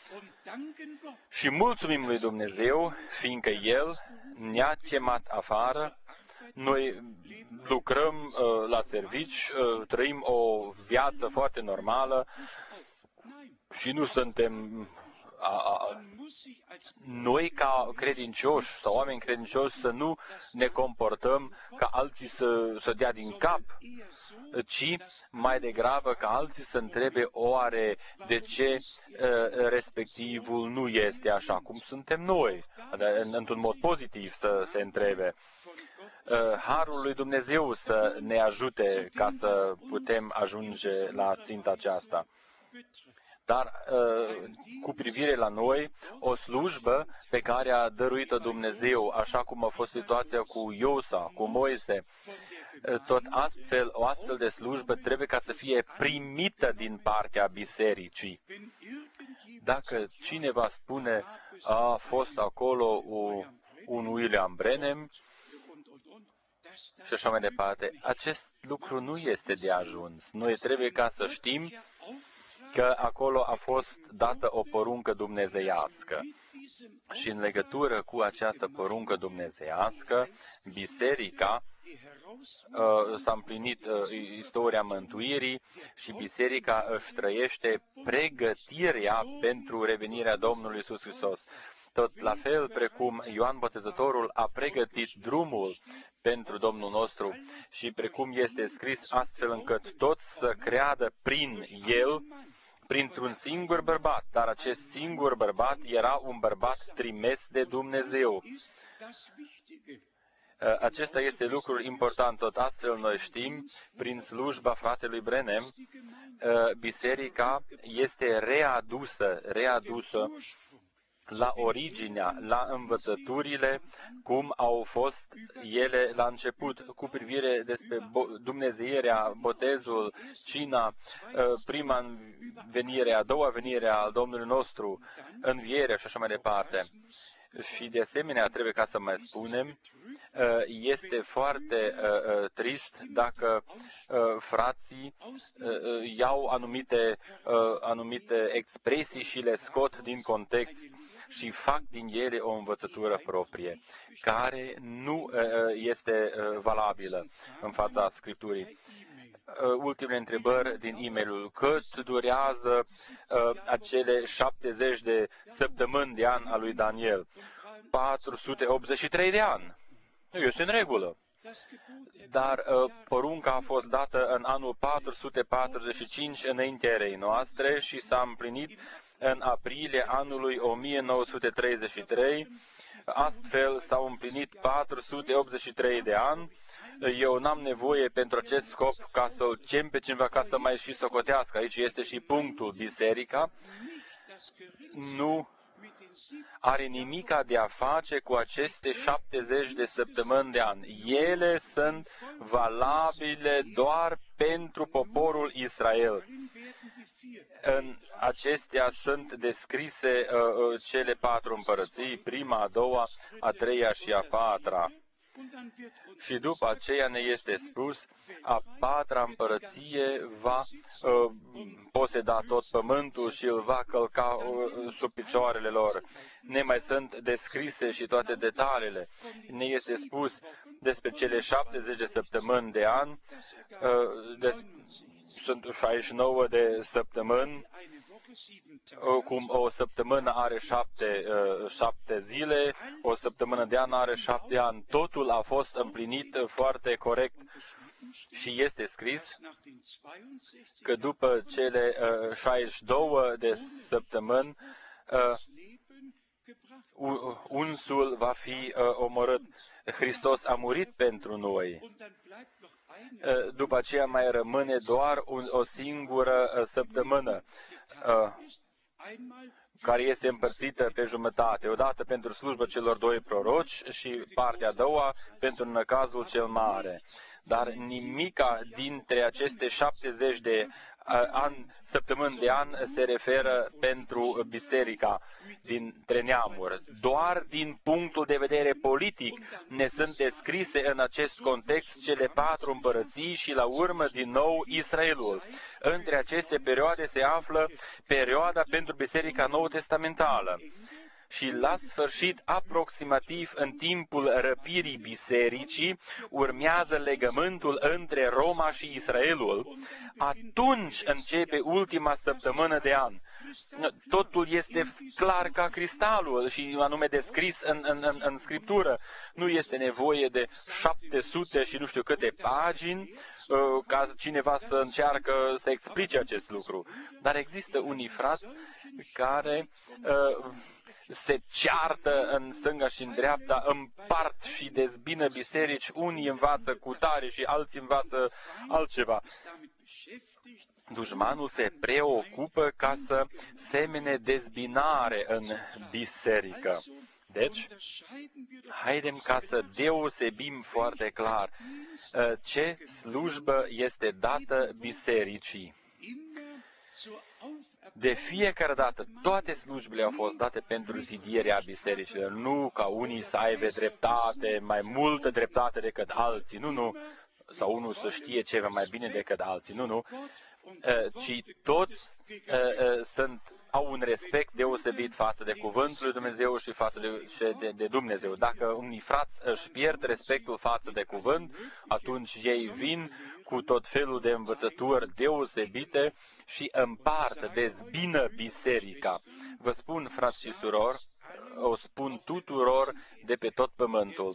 [SPEAKER 2] și mulțumim lui Dumnezeu, fiindcă El ne-a chemat afară. Noi lucrăm uh, la servici, uh, trăim o viață foarte normală și nu suntem a, a, noi ca credincioși sau oameni credincioși să nu ne comportăm ca alții să, să dea din cap, ci mai degrabă ca alții să întrebe oare de ce uh, respectivul nu este așa cum suntem noi, într-un mod pozitiv să se întrebe. Uh, Harul lui Dumnezeu să ne ajute ca să putem ajunge la ținta aceasta. Dar cu privire la noi, o slujbă pe care a dăruit-o Dumnezeu, așa cum a fost situația cu Iosa, cu Moise, tot astfel, o astfel de slujbă trebuie ca să fie primită din partea bisericii. Dacă cineva spune, a fost acolo un William Branham, și așa mai departe, acest lucru nu este de ajuns. Noi trebuie ca să știm că acolo a fost dată o poruncă dumnezeiască. Și în legătură cu această poruncă dumnezeiască, biserica uh, s-a împlinit uh, istoria mântuirii și biserica își trăiește pregătirea pentru revenirea Domnului Iisus Hristos. Tot la fel precum Ioan Botezătorul a pregătit drumul pentru Domnul nostru și precum este scris astfel încât toți să creadă prin El, printr-un singur bărbat, dar acest singur bărbat era un bărbat trimis de Dumnezeu. Acesta este lucrul important. Tot astfel noi știm, prin slujba fratelui Branham, biserica este readusă, readusă la originea, la învățăturile cum au fost ele la început, cu privire despre dumnezeirea, botezul, cina, prima venire, a doua venire al Domnului nostru, învierea și așa mai departe. Și de asemenea trebuie ca să mai spunem, este foarte trist dacă frații iau anumite, anumite expresii și le scot din context și fac din ele o învățătură proprie, care nu este valabilă în fața Scripturii. Ultimele întrebări din e-mailul. Cât durează acele șaptezeci de săptămâni de an al lui Daniel? patru sute optzeci și trei de ani. Este în regulă. Dar uh, porunca a fost dată în anul patru sute patruzeci și cinci înaintea erei noastre și s-a împlinit în aprilie anului o mie nouă sute treizeci și trei. Astfel s-au împlinit patru sute optzeci și trei de ani. Eu n-am nevoie pentru acest scop ca să-l chem pe cineva ca să mai și socotească. Aici este și punctul. Biserica nu are nimica de a face cu aceste șaptezeci de săptămâni de an. Ele sunt valabile doar pentru poporul Israel. În acestea sunt descrise uh, cele patru împărății, prima, a doua, a treia și a patra. Și după aceea ne este spus, a patra împărăție va uh, poseda tot pământul și îl va călca uh, sub picioarele lor. Ne mai sunt descrise și toate detaliile. Ne este spus despre cele șaptezeci de săptămâni de an, uh, de, sunt șaizeci și nouă de săptămâni, cum o săptămână are șapte, uh, șapte zile, o săptămână de an are șapte ani. Totul a fost împlinit foarte corect și este scris că după cele uh, șaizeci și două de săptămâni, uh, unsul va fi uh, omorât. Hristos a murit pentru noi. Uh, după aceea mai rămâne doar un, o singură uh, săptămână, uh, care este împărțită pe jumătate, odată pentru slujbă celor doi proroci și partea a doua pentru năcazul cel mare. Dar nimica dintre aceste șaptezeci de ani, săptămâni de an se referă pentru biserica dintre neamuri. Doar din punctul de vedere politic ne sunt descrise în acest context cele patru împărății și la urmă din nou Israelul. Între aceste perioade se află perioada pentru biserica nou-testamentală. Și la sfârșit, aproximativ în timpul răpirii bisericii, urmează legământul între Roma și Israelul. Atunci începe ultima săptămână de an. Totul este clar ca cristalul și anume descris în, în, în, în Scriptură. Nu este nevoie de șapte sute și nu știu câte pagini uh, ca cineva să încearcă să explice acest lucru. Dar există unii frați care uh, se ceartă în stânga și în dreapta, împart și dezbină biserici, unii învață cu tare și alții învață altceva. Dușmanul se preocupă ca să semene dezbinare în biserică. Deci, haidem ca să deosebim foarte clar ce slujbă este dată bisericii. De fiecare dată, toate slujbele au fost date pentru zidierea bisericilor, nu ca unii să aibă dreptate, mai multă dreptate decât alții, nu, nu, sau unul să știe ceva mai bine decât alții, nu, nu, ci toți uh, sunt, au un respect deosebit față de Cuvântul lui Dumnezeu și față de, de, de Dumnezeu. Dacă unii frați își pierd respectul față de Cuvânt, atunci ei vin cu tot felul de învățături deosebite și împartă, dezbină biserica. Vă spun, frați și surori, o spun tuturor de pe tot pământul.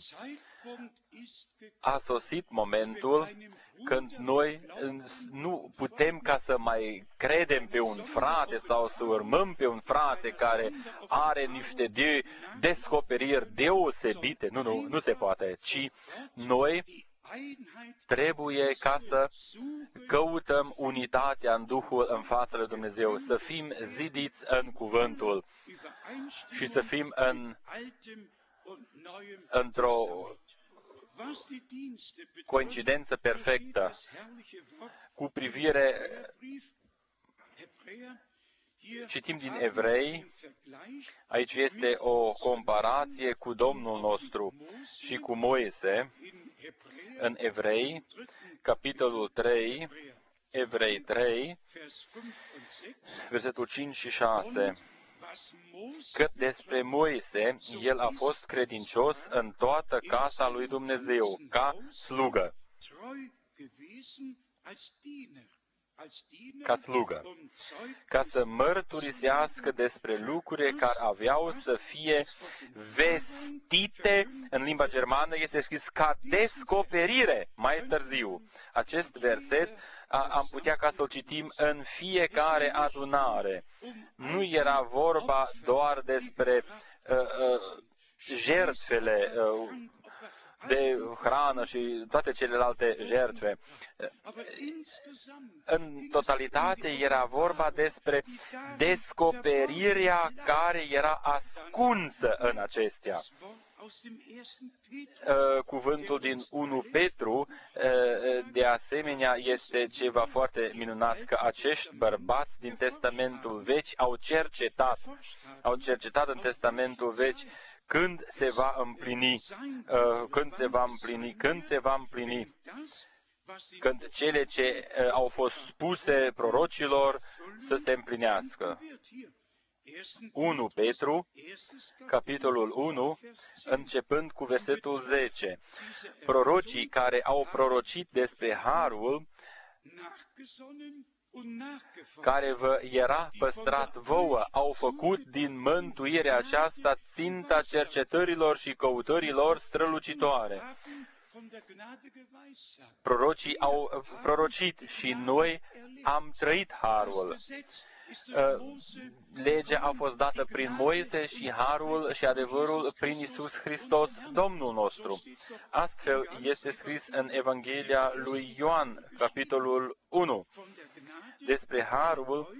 [SPEAKER 2] A sosit momentul când noi nu putem ca să mai credem pe un frate sau să urmăm pe un frate care are niște de descoperiri deosebite. Nu, nu, nu se poate, ci noi trebuie ca să căutăm unitatea în Duhul în fața lui Dumnezeu, să fim zidiți în cuvântul și să fim în, într-o coincidență perfectă cu privire citim din Evrei, aici este o comparație cu Domnul nostru și cu Moise, în Evrei, capitolul trei, Evrei trei, versetul cinci și șase. Cât despre Moise, el a fost credincios în toată casa lui Dumnezeu, ca slugă. Ca slugă, ca să mărturisească despre lucruri care aveau să fie vestite, în limba germană este scris ca descoperire mai târziu. Acest verset a, am putea ca să-l citim în fiecare adunare. Nu era vorba doar despre uh, uh, jertfele uh, de hrană și toate celelalte jertfe. În totalitate era vorba despre descoperirea care era ascunsă în acestea. Cuvântul din unu Petru, de asemenea, este ceva foarte minunat, că acești bărbați din Testamentul Vechi au cercetat, au cercetat în Testamentul Vechi când se va împlini, când se va împlini, când se va împlini, când cele ce au fost spuse prorocilor să se împlinească. unu Petru, capitolul unu, începând cu versetul zece. Prorocii care au prorocit despre harul care vă era păstrat vouă, au făcut din mântuirea aceasta ținta cercetărilor și căutărilor strălucitoare. Prorocii au prorocit și noi am trăit harul. Legea a fost dată prin Moise și harul și adevărul prin Iisus Hristos, Domnul nostru. Astfel este scris în Evanghelia lui Ioan, capitolul unu. Despre harul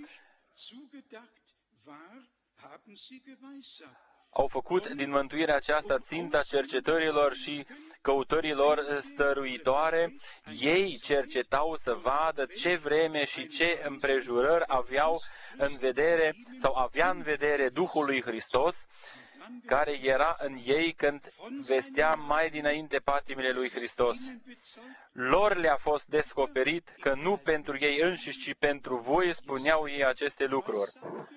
[SPEAKER 2] au făcut din mântuirea aceasta ținta cercetărilor și căutărilor stăruitoare. Ei cercetau să vadă ce vreme și ce împrejurări aveau în vedere sau avea în vedere Duhul lui Hristos, care era în ei când vestea mai dinainte patimile lui Hristos. Lor le-a fost descoperit că nu pentru ei înșiși, ci pentru voi spuneau ei aceste lucruri.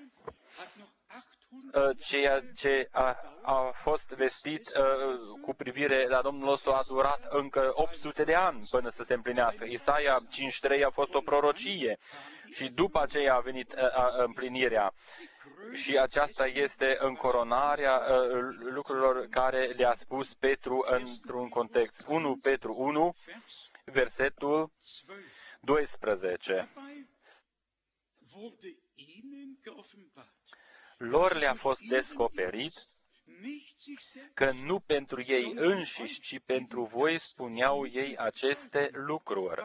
[SPEAKER 2] Ceea ce a, a fost vestit uh, cu privire la Domnul nostru a durat încă opt sute de ani până să se împlinească. Isaia cinci trei a fost o prorocie și după aceea a venit uh, uh, împlinirea. Și aceasta este încoronarea uh, lucrurilor care le-a spus Petru într-un context. unu Petru unu, versetul doisprezece. Lor le-a fost descoperit că nu pentru ei înșiși, ci pentru voi spuneau ei aceste lucruri,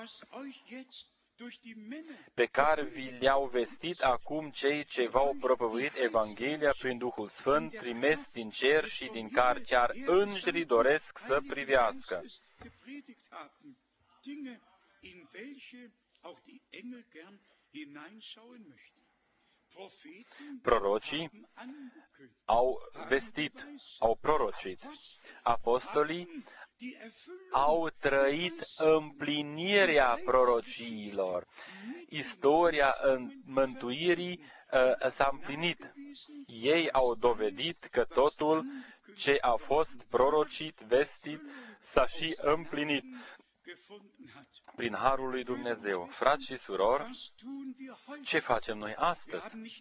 [SPEAKER 2] pe care vi le-au vestit acum cei ce v-au propovăduit Evanghelia prin Duhul Sfânt, trimis din cer și din care chiar îngerii doresc să privească. Prorocii au vestit, au prorocit. Apostolii au trăit împlinirea prorociilor. Istoria mântuirii uh, s-a împlinit. Ei au dovedit că totul ce a fost prorocit, vestit, s-a și împlinit prin harul lui Dumnezeu. Frați și surori, ce facem noi astăzi?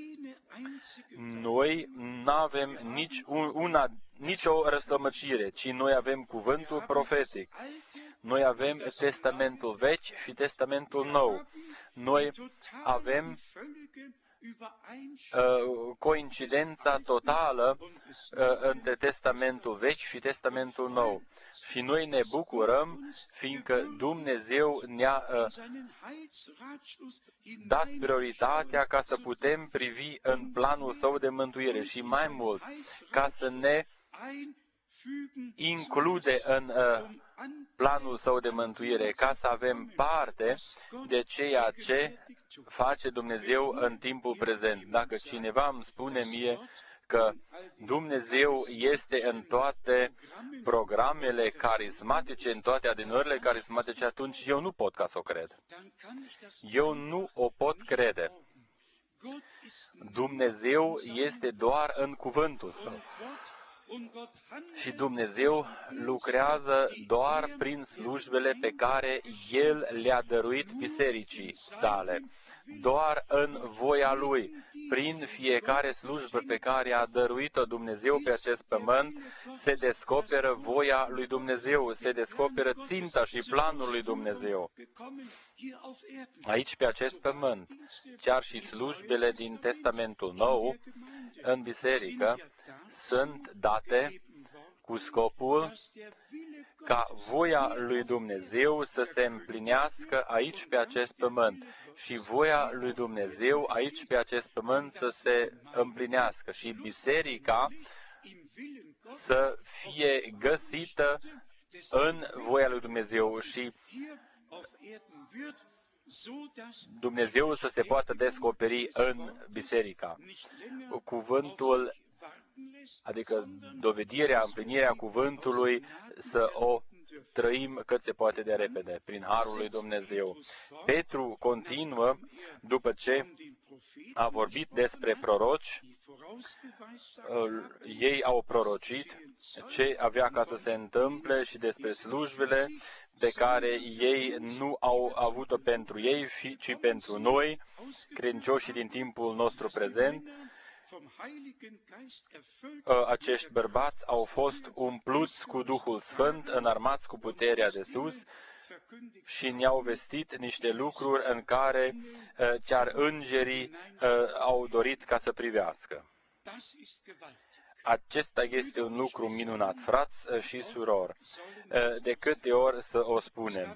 [SPEAKER 2] Noi nu avem nici una, nicio răstămăcire, ci noi avem cuvântul profetic. Noi avem Testamentul Vechi și Testamentul Nou. Noi avem uh, coincidența totală uh, între Testamentul Vechi și Testamentul Nou. Și noi ne bucurăm, fiindcă Dumnezeu ne-a uh, dat prioritatea ca să putem privi în planul Său de mântuire și mai mult, ca să ne include în uh, planul său de mântuire, ca să avem parte de ceea ce face Dumnezeu în timpul prezent. Dacă cineva îmi spune mie că Dumnezeu este în toate programele carismatice, în toate adunările carismatice, atunci eu nu pot ca să o cred. Eu nu o pot crede. Dumnezeu este doar în cuvântul Său. Și Dumnezeu lucrează doar prin slujbele pe care El le-a dăruit bisericii sale. Doar în voia Lui, prin fiecare slujbă pe care a dăruit-o Dumnezeu pe acest pământ, se descoperă voia lui Dumnezeu, se descoperă ținta și planul lui Dumnezeu. Aici, pe acest pământ, chiar și slujbele din Testamentul Nou, în biserică, sunt date cu scopul ca voia lui Dumnezeu să se împlinească aici pe acest pământ și voia lui Dumnezeu aici pe acest pământ să se împlinească și biserica să fie găsită în voia lui Dumnezeu și Dumnezeu să se poată descoperi în biserica. Cuvântul, adică dovedirea, împlinirea cuvântului, să o trăim cât se poate de repede, prin harul lui Dumnezeu. Petru continuă, după ce a vorbit despre proroci, ei au prorocit ce avea ca să se întâmple și despre slujbele pe care ei nu au avut-o pentru ei, ci pentru noi, credincioșii din timpul nostru prezent. Acești bărbați au fost umpluți cu Duhul Sfânt, înarmați cu puterea de sus și ne-au vestit niște lucruri în care chiar îngerii au dorit ca să privească. Acesta este un lucru minunat, frați și surori. De câte ori să o spunem?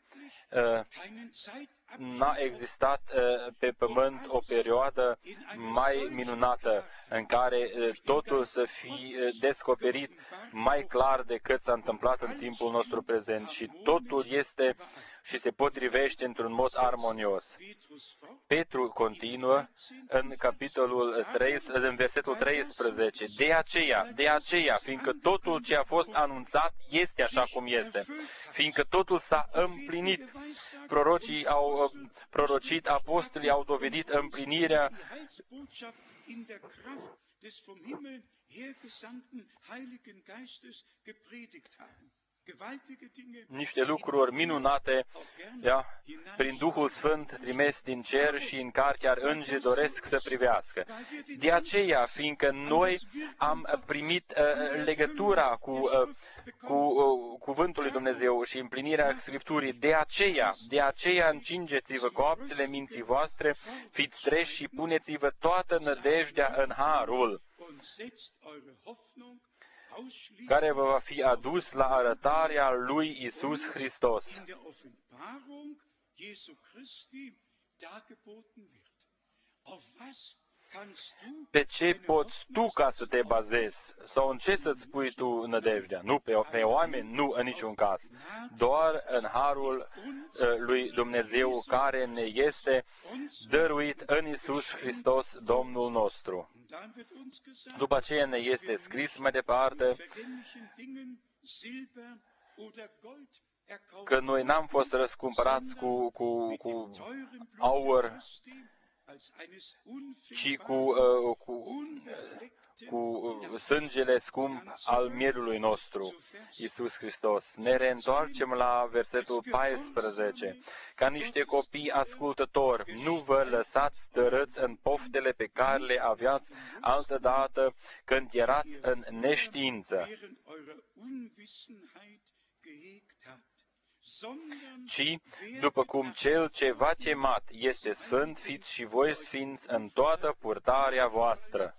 [SPEAKER 2] N-a existat pe pământ o perioadă mai minunată în care totul să fie descoperit mai clar decât s-a întâmplat în timpul nostru prezent și totul este și se potrivește într-un mod armonios. Petru continuă în capitolul trei, în versetul treisprezece. De aceea, de aceea, fiindcă totul ce a fost anunțat este așa cum este, fiindcă totul s-a împlinit. Prorocii au prorocit, apostolii au dovedit împlinirea niște lucruri minunate, ja, prin Duhul Sfânt trimis din cer și în care chiar îngeri doresc să privească. De aceea, fiindcă noi am primit uh, legătura cu, uh, cu uh, Cuvântul lui Dumnezeu și împlinirea Scripturii, de aceea, de aceea încingeți-vă coaptele minții voastre, fiți treși și puneți-vă toată nădejdea în harul care vă va fi adus la arătarea lui Isus Hristos. Pe ce poți tu ca să te bazezi? Sau în ce să-ți pui tu nădejdea? Nu pe, pe oameni, nu în niciun caz. Doar în harul uh, lui Dumnezeu care ne este dăruit în Isus Hristos, Domnul nostru. După aceea ne este scris mai departe că noi n-am fost răscumpărați cu, cu, cu aur, ci cu, uh, cu, cu sângele scump al mielului nostru, Iisus Hristos. Ne reîntoarcem la versetul paisprezece. Ca niște copii ascultători, nu vă lăsați tărâți în poftele pe care le aveați altădată când erați în neștiință, ci, după cum Cel ce v-a chemat este sfânt, fiți și voi sfinți în toată purtarea voastră.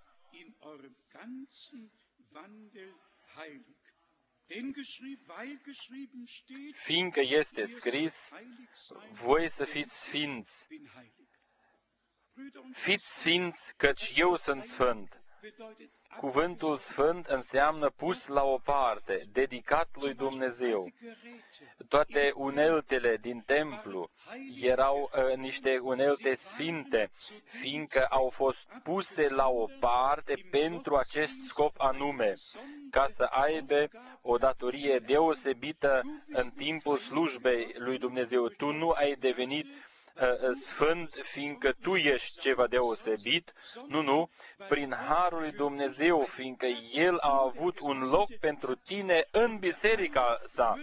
[SPEAKER 2] Fiindcă este scris, voi să fiți sfinți. Fiți sfinți, căci eu sunt sfânt. Cuvântul Sfânt înseamnă pus la o parte, dedicat lui Dumnezeu. Toate uneltele din templu erau uh, niște unelte sfinte, fiindcă au fost puse la o parte pentru acest scop anume, ca să aibă o datorie deosebită în timpul slujbei lui Dumnezeu. Tu nu ai devenit sfânt, fiindcă tu ești ceva deosebit, nu, nu, prin harul lui Dumnezeu, fiindcă El a avut un loc pentru tine în biserica sa.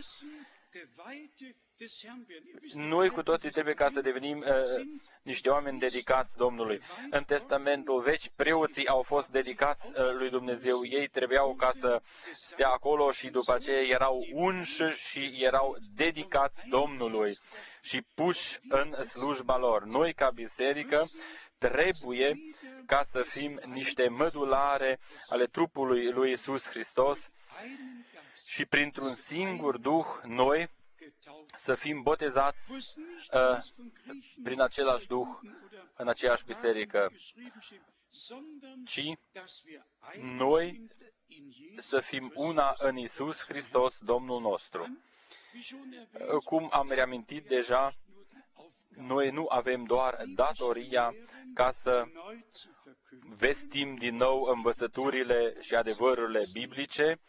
[SPEAKER 2] Noi cu toții trebuie ca să devenim uh, niște oameni dedicați Domnului. În Testamentul Vechi, preoții au fost dedicați uh, lui Dumnezeu. Ei trebuiau ca să stea acolo și după aceea erau unși și erau dedicați Domnului și puși în slujba lor. Noi, ca biserică, trebuie ca să fim niște mădulare ale trupului lui Iisus Hristos și printr-un singur Duh noi să fim botezați uh, prin același Duh în aceeași biserică, ci noi să fim una în Iisus Hristos, Domnul nostru. Cum am reamintit deja, noi nu avem doar datoria ca să vestim din nou învățăturile și adevărurile biblice.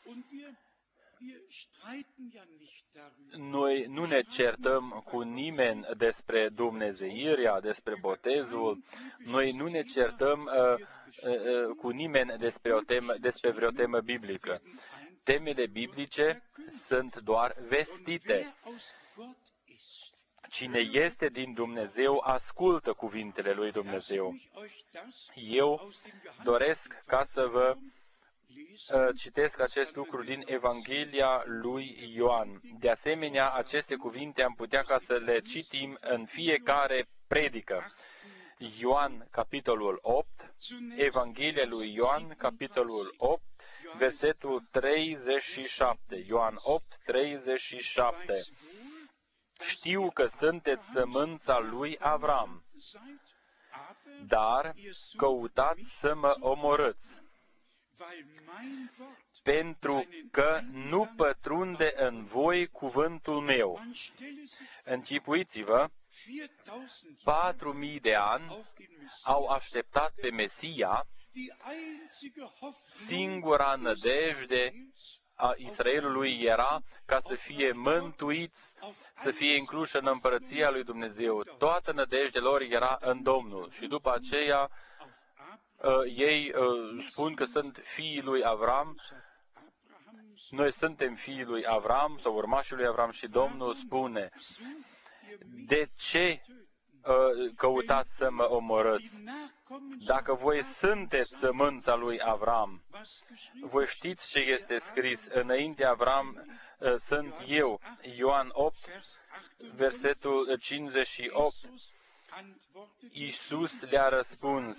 [SPEAKER 2] Noi nu ne certăm cu nimeni despre dumnezeirea, despre botezul, noi nu ne certăm uh, uh, cu nimeni despre, o temă, despre vreo temă biblică. Temele biblice sunt doar vestite. Cine este din Dumnezeu, ascultă cuvintele lui Dumnezeu. Eu doresc ca să vă citesc acest lucru din Evanghelia lui Ioan. De asemenea, aceste cuvinte am putea ca să le citim în fiecare predică. Ioan, capitolul opt, Evanghelia lui Ioan, capitolul opt, versetul treizeci și șapte. Ioan opt, treizeci și șapte. Știu că sunteți sămânța lui Avram, dar căutați să mă omorâți, pentru că nu pătrunde în voi cuvântul meu. Închipuiți-vă, patru mii de ani au așteptat pe Mesia, singura nădejde a Israelului era ca să fie mântuiți, să fie incluși în împărăția lui Dumnezeu. Toată nădejdea lor era în Domnul. Și după aceea ei spun că sunt fiii lui Avram. Noi suntem fiii lui Avram sau urmașii lui Avram și Domnul spune: de ce căutați să mă omorâți? Dacă voi sunteți sămânța lui Avram, voi știți ce este scris: înainte Avram sunt eu. Ioan opt, versetul cincizeci și opt. Iisus le-a răspuns: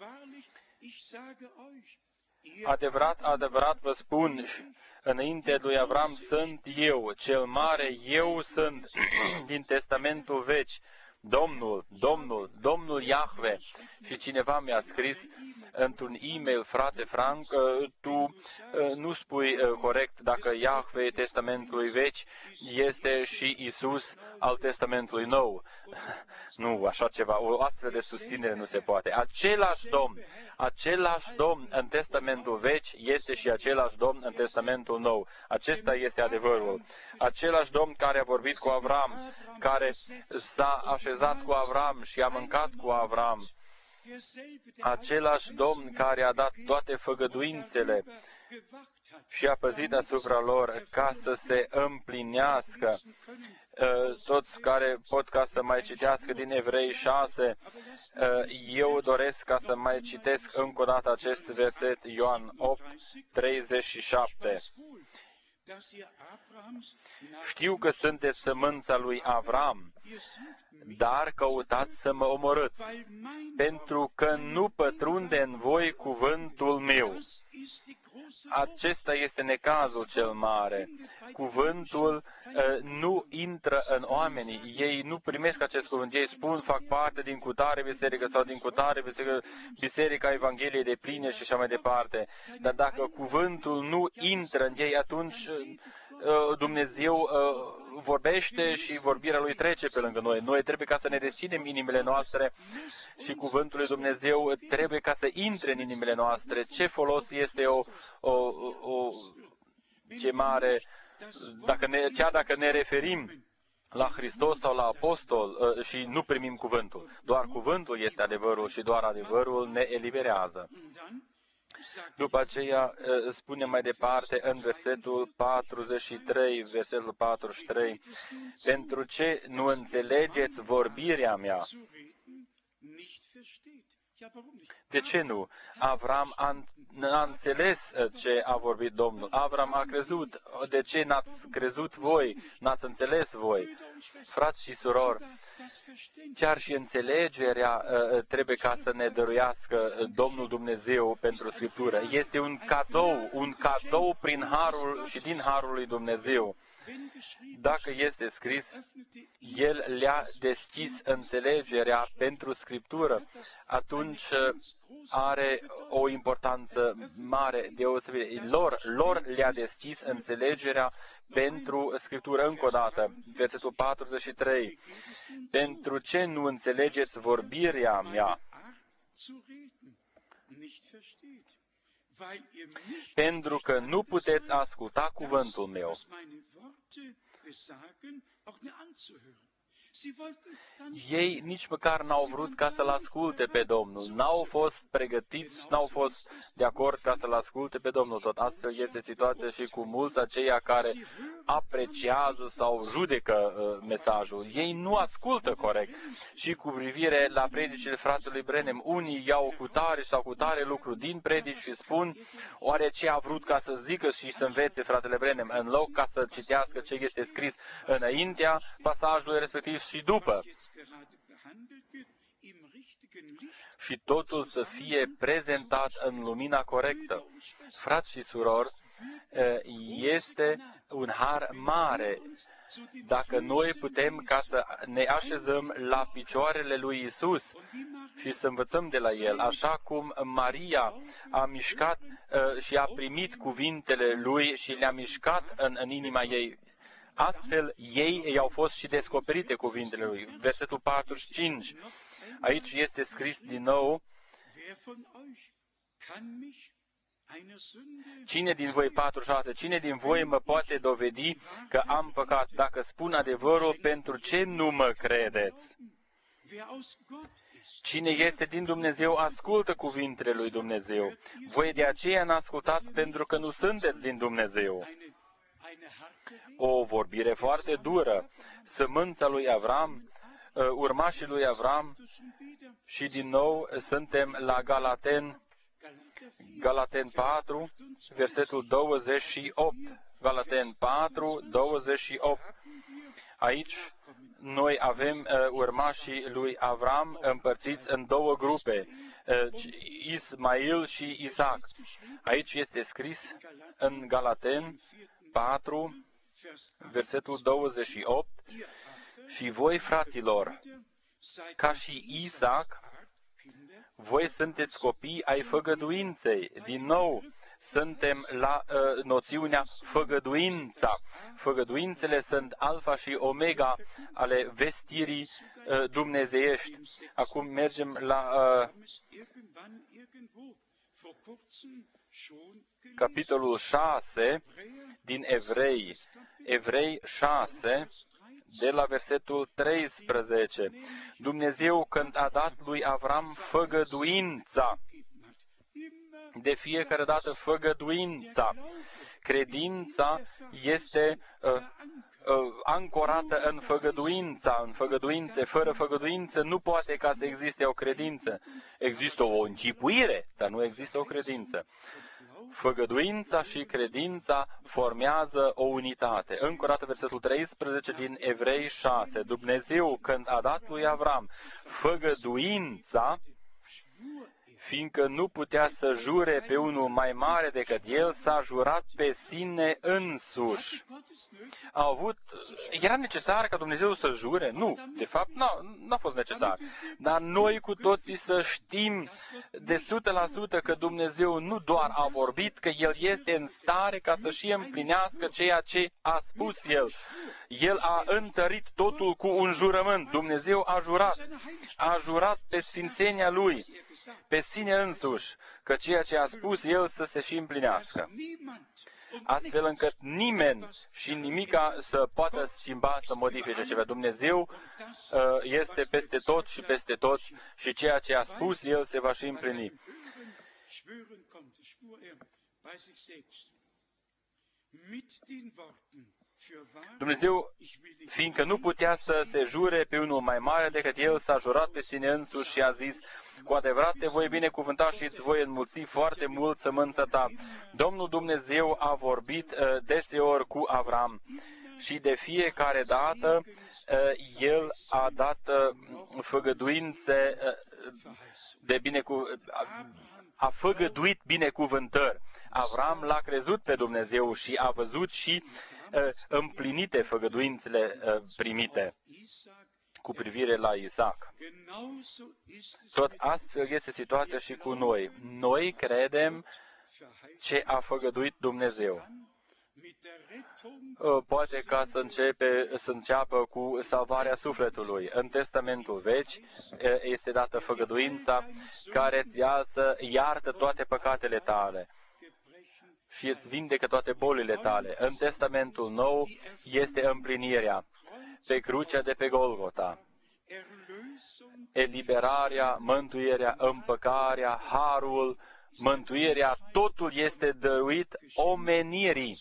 [SPEAKER 2] adevărat, adevărat vă spun, înainte lui Avram sunt eu, cel mare eu sunt din Testamentul Vechi, Domnul, Domnul, Domnul Iahve. Și cineva mi-a scris într-un e-mail: frate Frank, tu nu spui corect dacă Iahve e Testamentului Vechi, este și Isus al Testamentului Nou. Nu, așa ceva, o astfel de susținere nu se poate. Același Domn, același Domn în Testamentul Vechi este și același Domn în Testamentul Nou. Acesta este adevărul. Același Domn care a vorbit cu Avram, care s-a așezat cu Avram și a mâncat cu Avram. Același Domn care a dat toate făgăduințele și a păzit asupra lor ca să se împlinească. Toți care pot ca să mai citească din Evrei șase, eu doresc ca să mai citesc încă o dată acest verset, Ioan opt, treizeci și șapte. Știu că sunteți sămânța lui Avram, dar căutați să mă omorâți, pentru că nu pătrunde în voi cuvântul meu. Acesta este necazul cel mare. Cuvântul nu intră în oameni, ei nu primesc acest cuvânt, ei spun, fac parte din cutare biserică sau din cutare biserică, biserica Evangheliei de pline și așa mai departe. Dar dacă cuvântul nu intră în ei, atunci Dumnezeu vorbește și vorbirea Lui trece pe lângă noi. Noi trebuie ca să ne deschidem inimile noastre și cuvântul lui Dumnezeu trebuie ca să intre în inimile noastre. Ce folos este o, o, o chemare, dacă ne, chiar dacă ne referim la Hristos sau la Apostol și nu primim cuvântul. Doar cuvântul este adevărul și doar adevărul ne eliberează. După aceea spune mai departe în versetul patruzeci și trei, versetul patruzeci și trei, pentru ce nu înțelegeți vorbirea mea? De ce nu? Avram a, a înțeles ce a vorbit Domnul. Avram a crezut. De ce n-ați crezut voi? N-ați înțeles voi? Frați și surori, chiar și înțelegerea trebuie ca să ne dăruiască Domnul Dumnezeu pentru Scriptură. Este un cadou, un cadou prin harul și din harul lui Dumnezeu. Dacă este scris, El le-a deschis înțelegerea pentru Scriptură, atunci are o importanță mare, deosebire. Lor, lor le-a deschis înțelegerea pentru Scriptură. Încă o dată, versetul patruzeci și trei. Pentru ce nu înțelegeți vorbirea mea? Pentru că nu puteți asculta cuvântul meu. Ei nici măcar n-au vrut ca să-L asculte pe Domnul. N-au fost pregătiți, n-au fost de acord ca să-L asculte pe Domnul. Tot astfel este situația și cu mulți aceia care apreciază sau judecă uh, mesajul. Ei nu ascultă corect. Și cu privire la predicile fratelui Branham, unii iau cu tare sau cu tare lucru din predici și spun, oare ce a vrut ca să zică și să învețe fratele Branham, în loc ca să citească ce este scris înaintea pasajului respectiv și după. Și totul să fie prezentat în lumina corectă. Frați și surori, este un har mare dacă noi putem ca să ne așezăm la picioarele lui Isus și să învățăm de la El, așa cum Maria a mișcat și a primit cuvintele Lui și le-a mișcat în, în inima ei. Astfel, ei i-au fost și descoperite cuvintele Lui. Versetul patruzeci și cinci. Aici este scris din nou, cine din voi, patruzeci și șase, cine din voi mă poate dovedi că am păcat? Dacă spun adevărul, pentru ce nu mă credeți? Cine este din Dumnezeu, ascultă cuvintele lui Dumnezeu. Voi de aceea n-ascultați pentru că nu sunteți din Dumnezeu. O vorbire foarte dură. Sămânța lui Avram, urmașii lui Avram, și din nou suntem la Galaten, Galaten patru, versetul douăzeci și opt. Galaten patru, douăzeci și opt. Aici noi avem uh, urmașii lui Avram împărțiți în două grupe, uh, Ismail și Isaac. Aici este scris în Galaten patru, versetul douăzeci și opt, și voi, fraților, ca și Isaac, voi sunteți copii ai făgăduinței. Din nou, suntem la uh, noțiunea făgăduința. Făgăduințele sunt alfa și omega ale vestirii uh, dumnezeiești. Acum mergem la uh, capitolul șase din Evrei. Evrei șase, de la versetul treisprezece. Dumnezeu, când a dat lui Avram făgăduința, de fiecare dată făgăduința, credința este uh, uh, ancorată în făgăduința, în făgăduințe. Fără făgăduință nu poate ca să existe o credință. Există o închipuire, dar nu există o credință. Făgăduința și credința formează o unitate. Încă o dată versetul treisprezece din Evrei șase. Dumnezeu, când a dat lui Avram făgăduința, fiindcă nu putea să jure pe unul mai mare decât el, s-a jurat pe sine însuși. A avut, era necesar ca Dumnezeu să jure? Nu, de fapt n-a, n-a fost necesar. Dar noi cu toții să știm de o sută la sută că Dumnezeu nu doar a vorbit, că El este în stare ca să și împlinească ceea ce a spus El. El a întărit totul cu un jurământ. Dumnezeu a jurat. A jurat pe sfințenia Lui, pe sine însuși, că ceea ce a spus El să se și împlinească. Astfel încât nimeni și nimica să poată schimba, să modifice ceva. Dumnezeu uh, este peste tot și peste tot și ceea ce a spus El se va și împlini. Dumnezeu, fiindcă nu putea să se jure pe unul mai mare decât El, s-a jurat pe sine însuși și a zis: cu adevărat te voi binecuvânta și îți voi înmulți foarte mult sămânța ta. Domnul Dumnezeu a vorbit uh, deseori cu Avram și de fiecare dată uh, El a dat uh, făgăduințe uh, de binecu... a făgăduit binecuvântări. Avram l-a crezut pe Dumnezeu și a văzut și uh, împlinite făgăduințele uh, primite cu privire la Isaac. Tot astfel este situația și cu noi. Noi credem ce a făgăduit Dumnezeu. Poate ca să, începe, să înceapă cu salvarea sufletului. În Testamentul Vechi este dată făgăduința care îți iartă toate păcatele tale și îți vindecă toate bolile tale. În Testamentul Nou este împlinirea pe crucea de pe Golgota. Eliberarea, mântuirea, împăcarea, harul, mântuirea, totul este dăruit omenirii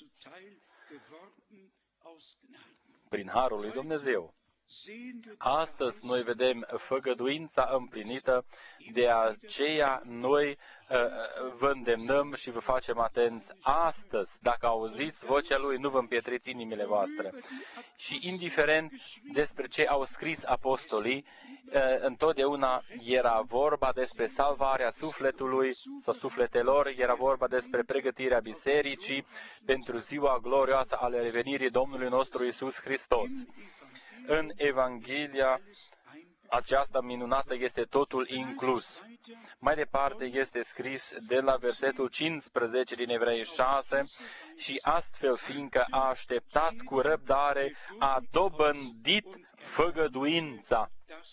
[SPEAKER 2] prin harul lui Dumnezeu. Astăzi noi vedem făgăduința împlinită, de aceea noi vă îndemnăm și vă facem atenți astăzi. Dacă auziți vocea Lui, nu vă împietriți inimile voastre. Și indiferent despre ce au scris apostolii, întotdeauna era vorba despre salvarea sufletului sau sufletelor, era vorba despre pregătirea bisericii pentru ziua glorioasă ale revenirii Domnului nostru Iisus Hristos. În Evanghelia aceasta minunată este totul inclus. Mai departe este scris de la versetul cincisprezece din Evrei șase: și astfel, fiindcă a așteptat cu răbdare, a dobândit făgăduința.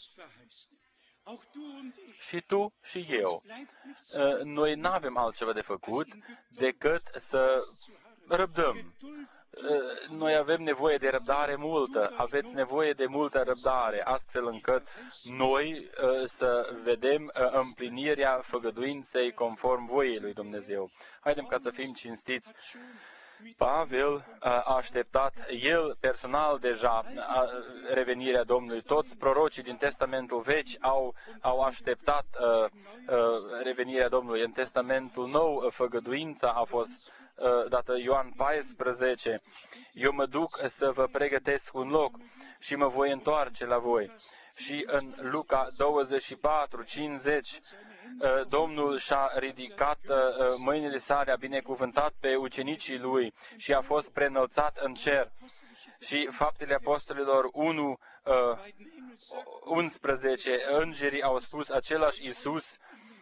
[SPEAKER 2] Și tu și eu. Noi nu avem altceva de făcut decât să răbdăm. Noi avem nevoie de răbdare multă, aveți nevoie de multă răbdare, astfel încât noi să vedem împlinirea făgăduinței conform voiei lui Dumnezeu. Haidem ca să fim cinstiți. Pavel a așteptat el personal deja revenirea Domnului. Toți prorocii din Testamentul Vechi au, au așteptat uh, uh, revenirea Domnului. În Testamentul Nou făgăduința a fost uh, dată Ioan paisprezece. Eu mă duc să vă pregătesc un loc și mă voi întoarce la voi. Și în Luca douăzeci și patru, cincizeci, Domnul și-a ridicat mâinile sale, a binecuvântat pe ucenicii lui și a fost preînălțat în cer. Și Faptele Apostolilor unu, unsprezece, îngerii au spus: același Iisus,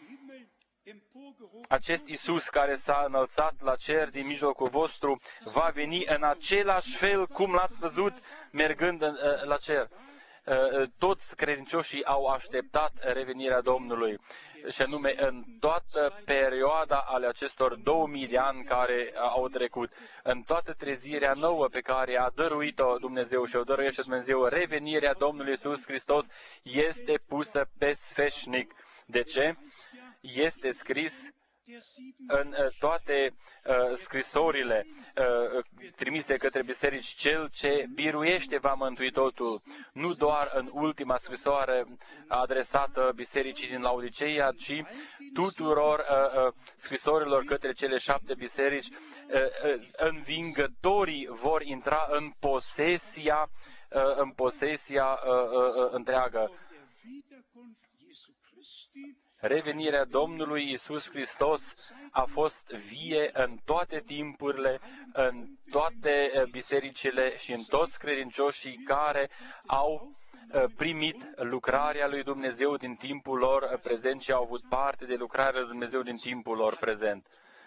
[SPEAKER 2] acest Iisus care s-a înălțat la cer din mijlocul vostru, va veni în același fel cum l-ați văzut mergând la cer. Toți credincioșii au așteptat revenirea Domnului, și anume în toată perioada ale acestor două mii de ani care au trecut, în toată trezirea nouă pe care a dăruit-o Dumnezeu și o dăruiește Dumnezeu, revenirea Domnului Iisus Hristos este pusă pe sfeșnic. De ce? Este scris în toate uh, scrisorile uh, trimise către biserici: cel ce biruiește va mântui totul. Nu doar în ultima scrisoare adresată bisericii din Laodiceea, ci tuturor uh, uh, scrisorilor către cele șapte biserici. Uh, uh, învingătorii vor intra în posesia, uh, în posesia uh, uh, întreagă. Revenirea Domnului Iisus Hristos a fost vie în toate timpurile, în toate bisericile și în toți credincioșii care au primit lucrarea lui Dumnezeu din timpul lor prezent și au avut parte de lucrarea lui Dumnezeu din timpul lor prezent.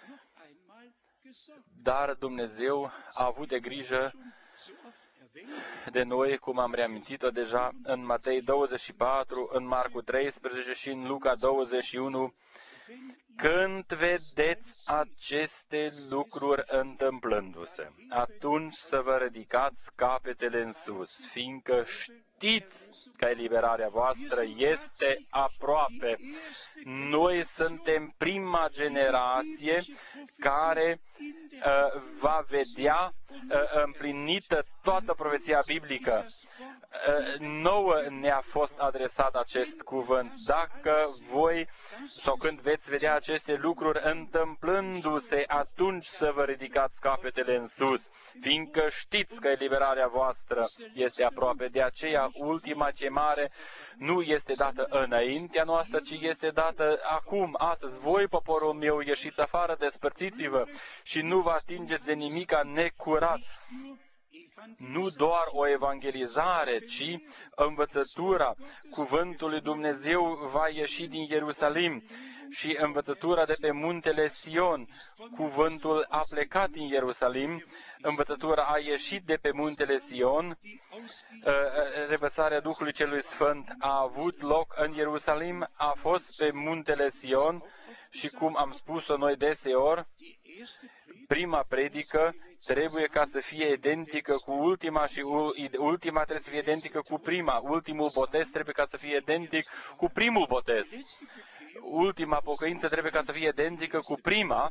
[SPEAKER 2] Dar Dumnezeu a avut de grijă de noi, cum am reamintit-o deja, în Matei douăzeci și patru, în Marcu treisprezece și în Luca douăzeci și unu, când vedeți aceste lucruri întâmplându-se, atunci să vă ridicați capetele în sus, fiindcă știți că eliberarea voastră este aproape. Noi suntem prima generație care uh, va vedea uh, împlinită toată profeția biblică. Uh, nouă ne-a fost adresat acest cuvânt. Dacă voi sau când veți vedea aceste lucruri întâmplându-se, atunci să vă ridicați capetele în sus, fiindcă știți că eliberarea voastră este aproape. De aceea, ultima chemare nu este dată înaintea noastră, ci este dată acum, astăzi. Voi, poporul meu, ieșiți afară, despărțiți-vă și nu vă atingeți de nimica necurat. Nu doar o evangelizare, ci învățătura cuvântului Dumnezeu va ieși din Ierusalim și învățătura de pe muntele Sion. Cuvântul a plecat din Ierusalim, învățătura a ieșit de pe muntele Sion, revărsarea Duhului Celui Sfânt a avut loc în Ierusalim, a fost pe muntele Sion și, cum am spus-o noi deseori, prima predică trebuie ca să fie identică cu ultima și ultima trebuie să fie identică cu prima. Ultimul botez trebuie ca să fie identic cu primul botez. Ultima pocăință trebuie ca să fie identică cu prima.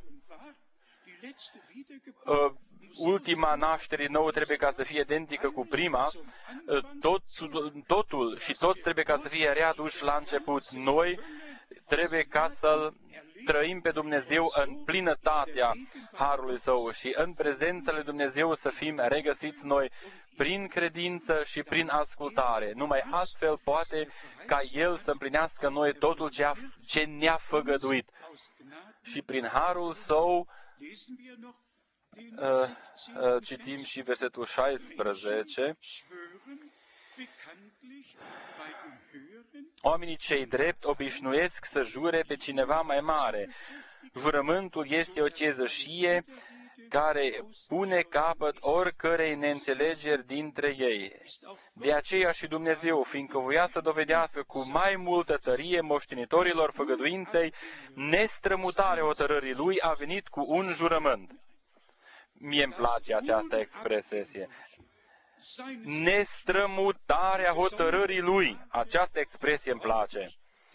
[SPEAKER 2] Ultima naștere nouă trebuie ca să fie identică cu prima. Tot, totul și tot trebuie ca să fie readuși la început. Noi trebuie ca să-L trăim pe Dumnezeu în plinătatea Harului Său și în prezența lui Dumnezeu să fim regăsiți noi prin credință și prin ascultare. Numai astfel poate ca El să împlinească noi totul ce, a, ce ne-a făgăduit. Și prin Harul Său uh, uh, citim și versetul șaisprezece. Oamenii cei drept obișnuiesc să jure pe cineva mai mare. Jurământul este o chezășie care pune capăt oricărei neînțelegeri dintre ei. De aceea și Dumnezeu, fiindcă voia să dovedească cu mai multă tărie moștenitorilor făgăduinței nestrămutarea hotărârii Lui, a venit cu un jurământ. Mie îmi place această expresie. Nestrămutarea hotărârii Lui. Această expresie îmi place.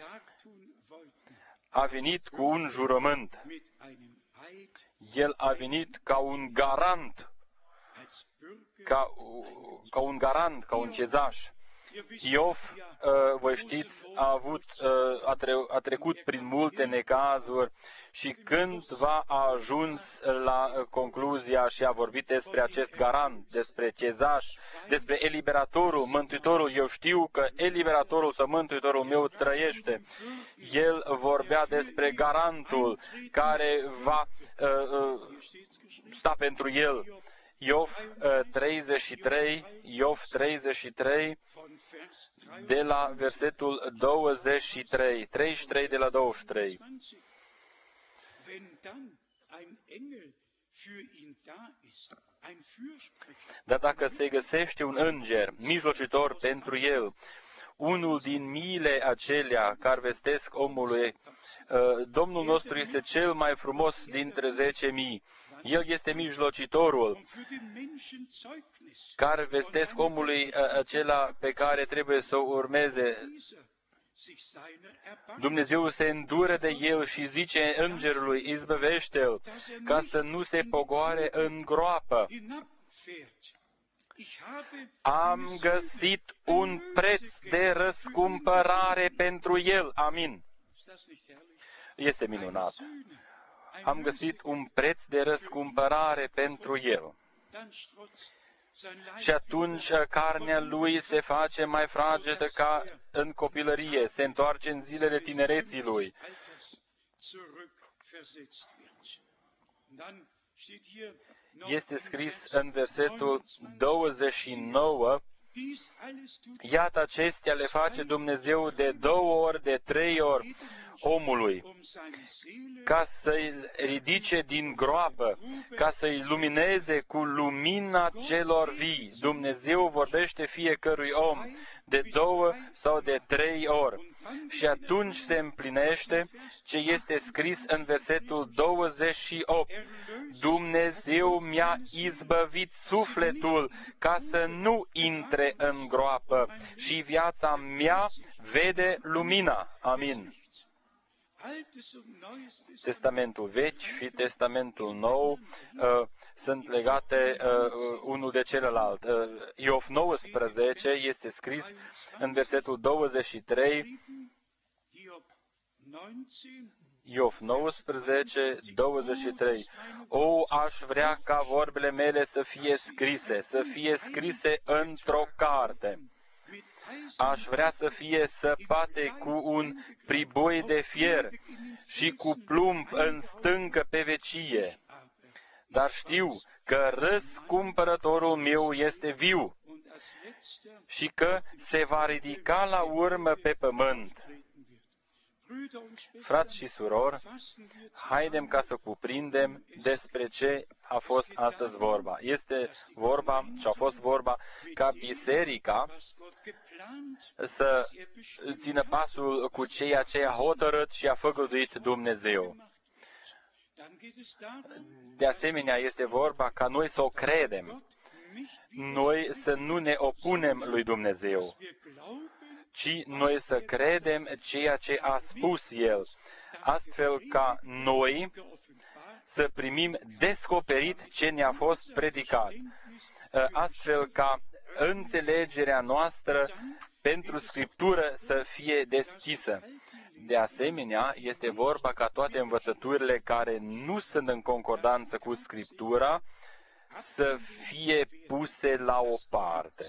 [SPEAKER 2] A venit cu un jurământ. El a venit ca un garant, ca, ca un garant, ca un cezaș. Iov, uh, voi știți, a, avut, uh, a, tre- a trecut prin multe necazuri și când va ajuns la uh, concluzia și a vorbit despre acest garant, despre cezaș, despre eliberatorul, mântuitorul, eu știu că eliberatorul sau mântuitorul meu trăiește. El vorbea despre garantul care va uh, uh, sta pentru el. Iov treizeci și trei, Iov treizeci și trei, de la versetul douăzeci și trei, treizeci și trei de la douăzeci și trei. Dar dacă se găsește un înger, mijlocitor pentru el, unul din miile acelea care vestesc omului, Domnul nostru este cel mai frumos dintre zece mii. El este mijlocitorul care vestesc omului acela pe care trebuie să o urmeze. Dumnezeu se îndură de el și zice îngerului, izbăvește-l, ca să nu se pogoare în groapă. Am găsit un preț de răscumpărare pentru el. Amin. Este minunat. Am găsit un preț de răscumpărare pentru el. și atunci carnea lui se face mai fragedă ca în copilărie, se întoarce în zilele tinereții lui. Este scris în versetul douăzeci și nouă, iată acestea le face Dumnezeu de două ori, de trei ori omului, ca să-i ridice din groapă, ca să-i lumineze cu lumina celor vii. Dumnezeu vorbește fiecărui om de două sau de trei ori. Și atunci se împlinește ce este scris în versetul douăzeci și opt. Dumnezeu mi-a izbăvit sufletul ca să nu intre în groapă și viața mea vede lumina. Amin. Testamentul Vechi și Testamentul Nou uh, sunt legate uh, unul de celălalt. Uh, Iov nouăsprezece este scris în versetul douăzeci și trei, Iov nouăsprezece, douăzeci și trei. O, aș vrea ca vorbele mele să fie scrise, să fie scrise într-o carte. Aș vrea să fie săpate cu un priboi de fier și cu plumb în stâncă pe vecie. Dar știu că răscumpărătorul meu este viu și că se va ridica la urmă pe pământ. Frați și surori, haidem ca să cuprindem despre ce a fost astăzi vorba. Este vorba și a fost vorba ca biserica să țină pasul cu ceea ce a hotărât și a făgăduit Dumnezeu. De asemenea, este vorba ca noi să o credem, noi să nu ne opunem lui Dumnezeu, ci noi să credem ceea ce a spus El, astfel ca noi să primim descoperit ce ne-a fost predicat, astfel ca înțelegerea noastră pentru Scriptură să fie deschisă. De asemenea, este vorba ca toate învățăturile care nu sunt în concordanță cu Scriptura să fie puse la o parte.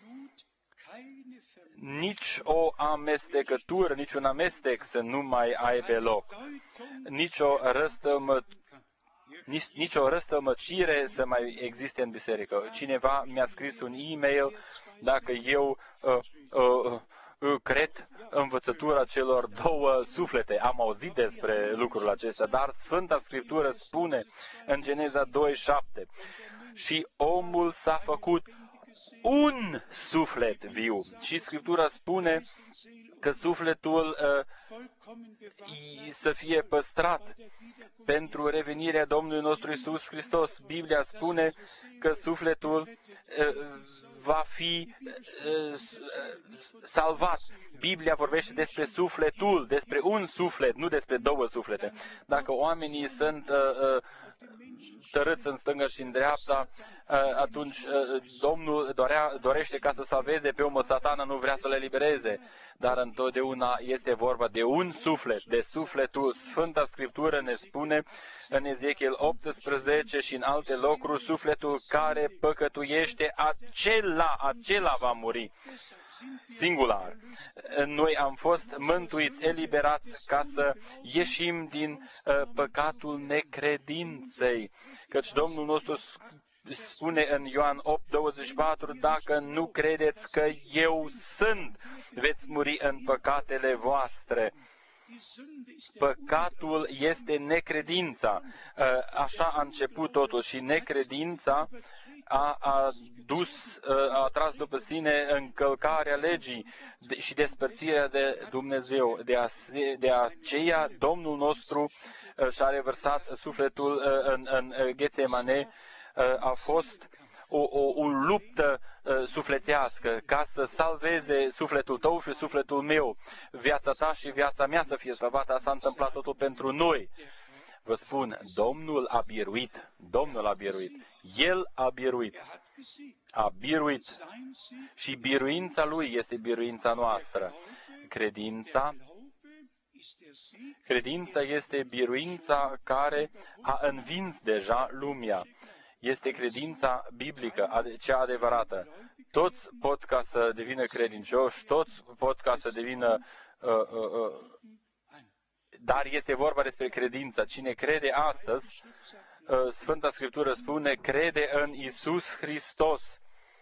[SPEAKER 2] Nici o amestecătură, nici un amestec să nu mai aibă loc, nici o răstămă, nici, nici o răstămăcire să mai existe în biserică. Cineva mi-a scris un e-mail dacă eu uh, uh, uh, cred învățătura celor două suflete. Am auzit despre lucrul acesta, dar Sfânta Scriptură spune în Geneza doi șapte, și omul s-a făcut un suflet viu. Și Scriptura spune că sufletul uh, să fie păstrat pentru revenirea Domnului nostru Iisus Hristos. Biblia spune că sufletul uh, va fi uh, salvat. Biblia vorbește despre sufletul, despre un suflet, nu despre două suflete. Dacă oamenii sunt uh, uh, tărâți în stânga și în dreapta, atunci Domnul dorea, dorește ca să salveze pe omul, Satana nu vrea să le libereze, dar întotdeauna este vorba de un suflet, de sufletul. Sfânta Scriptură ne spune în Ezechiel optsprezece și în alte locuri, sufletul care păcătuiește, acela, acela va muri. Singular. Noi am fost mântuiți, eliberați ca să ieșim din uh, păcatul necredinței. Căci Domnul nostru spune în Ioan opt douăzeci și patru, dacă nu credeți că eu sunt, veți muri în păcatele voastre. Păcatul este necredința. Așa a început totul și necredința a, a dus, a tras după sine încălcarea legii și despărțirea de Dumnezeu. De, ase, de aceea Domnul nostru și-a revărsat sufletul în, în Ghetsemane. A fost o, o, o luptă uh, sufletească ca să salveze sufletul tău și sufletul meu, viața ta și viața mea să fie salvată. S-a întâmplat totul pentru noi. Vă spun, Domnul a biruit, Domnul a biruit, El a biruit, a biruit și biruința Lui este biruința noastră. Credința, credința este biruința care a învins deja lumea. este credința biblică, cea adevărată. Toți pot ca să devină credincioși, toți pot ca să devină... Uh, uh, uh, dar este vorba despre credință. Cine crede astăzi, uh, Sfânta Scriptură spune, crede în Iisus Hristos.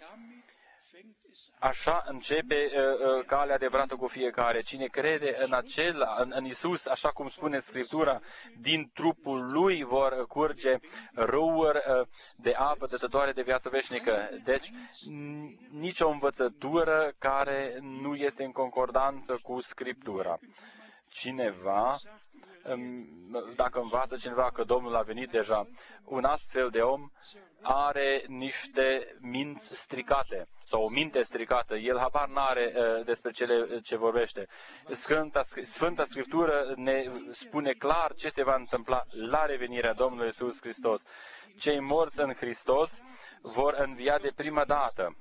[SPEAKER 2] Așa începe uh, uh, calea adevărată cu fiecare. Cine crede în acela, în, în Iisus, așa cum spune Scriptura, din trupul Lui vor curge râuri uh, de apă dătătoare de viață veșnică. Deci, nicio învățătură care nu este în concordanță cu Scriptura. Cineva, dacă învață cineva că Domnul a venit deja, un astfel de om are niște minți stricate sau o minte stricată. El habar n-are uh, despre cele ce vorbește. Sfânta, Sfânta Scriptură ne spune clar ce se va întâmpla la revenirea Domnului Iisus Hristos. Cei morți în Hristos vor învia de prima dată.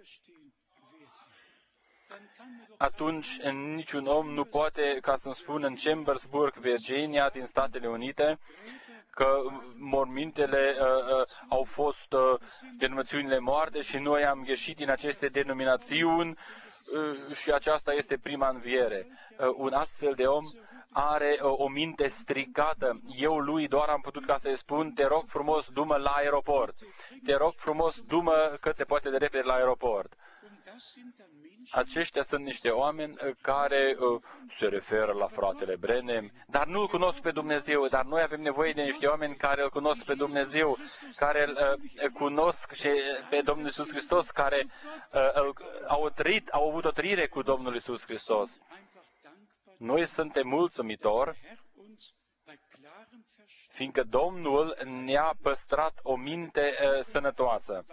[SPEAKER 2] Atunci niciun om nu poate, ca să-mi spun, în Chambersburg, Virginia, din Statele Unite, că mormintele uh, uh, au fost uh, denominațiunile moarte și noi am ieșit din aceste denominațiuni uh, și aceasta este prima înviere. Uh, un astfel de om are uh, o minte stricată. Eu lui doar am putut ca să-i spun, te rog frumos, du-mă la aeroport. Te rog frumos, du-mă cât se poate de repede la aeroport. Aceștia sunt niște oameni care uh, se referă la fratele Branham, dar nu îl cunosc pe Dumnezeu, dar noi avem nevoie de niște oameni care îl cunosc pe Dumnezeu, care îl uh, cunosc și pe Domnul Iisus Hristos, care uh, îl, au, trăit, au avut o trăire cu Domnul Iisus Hristos. Noi suntem mulțumitori, fiindcă Domnul ne-a păstrat o minte uh, sănătoasă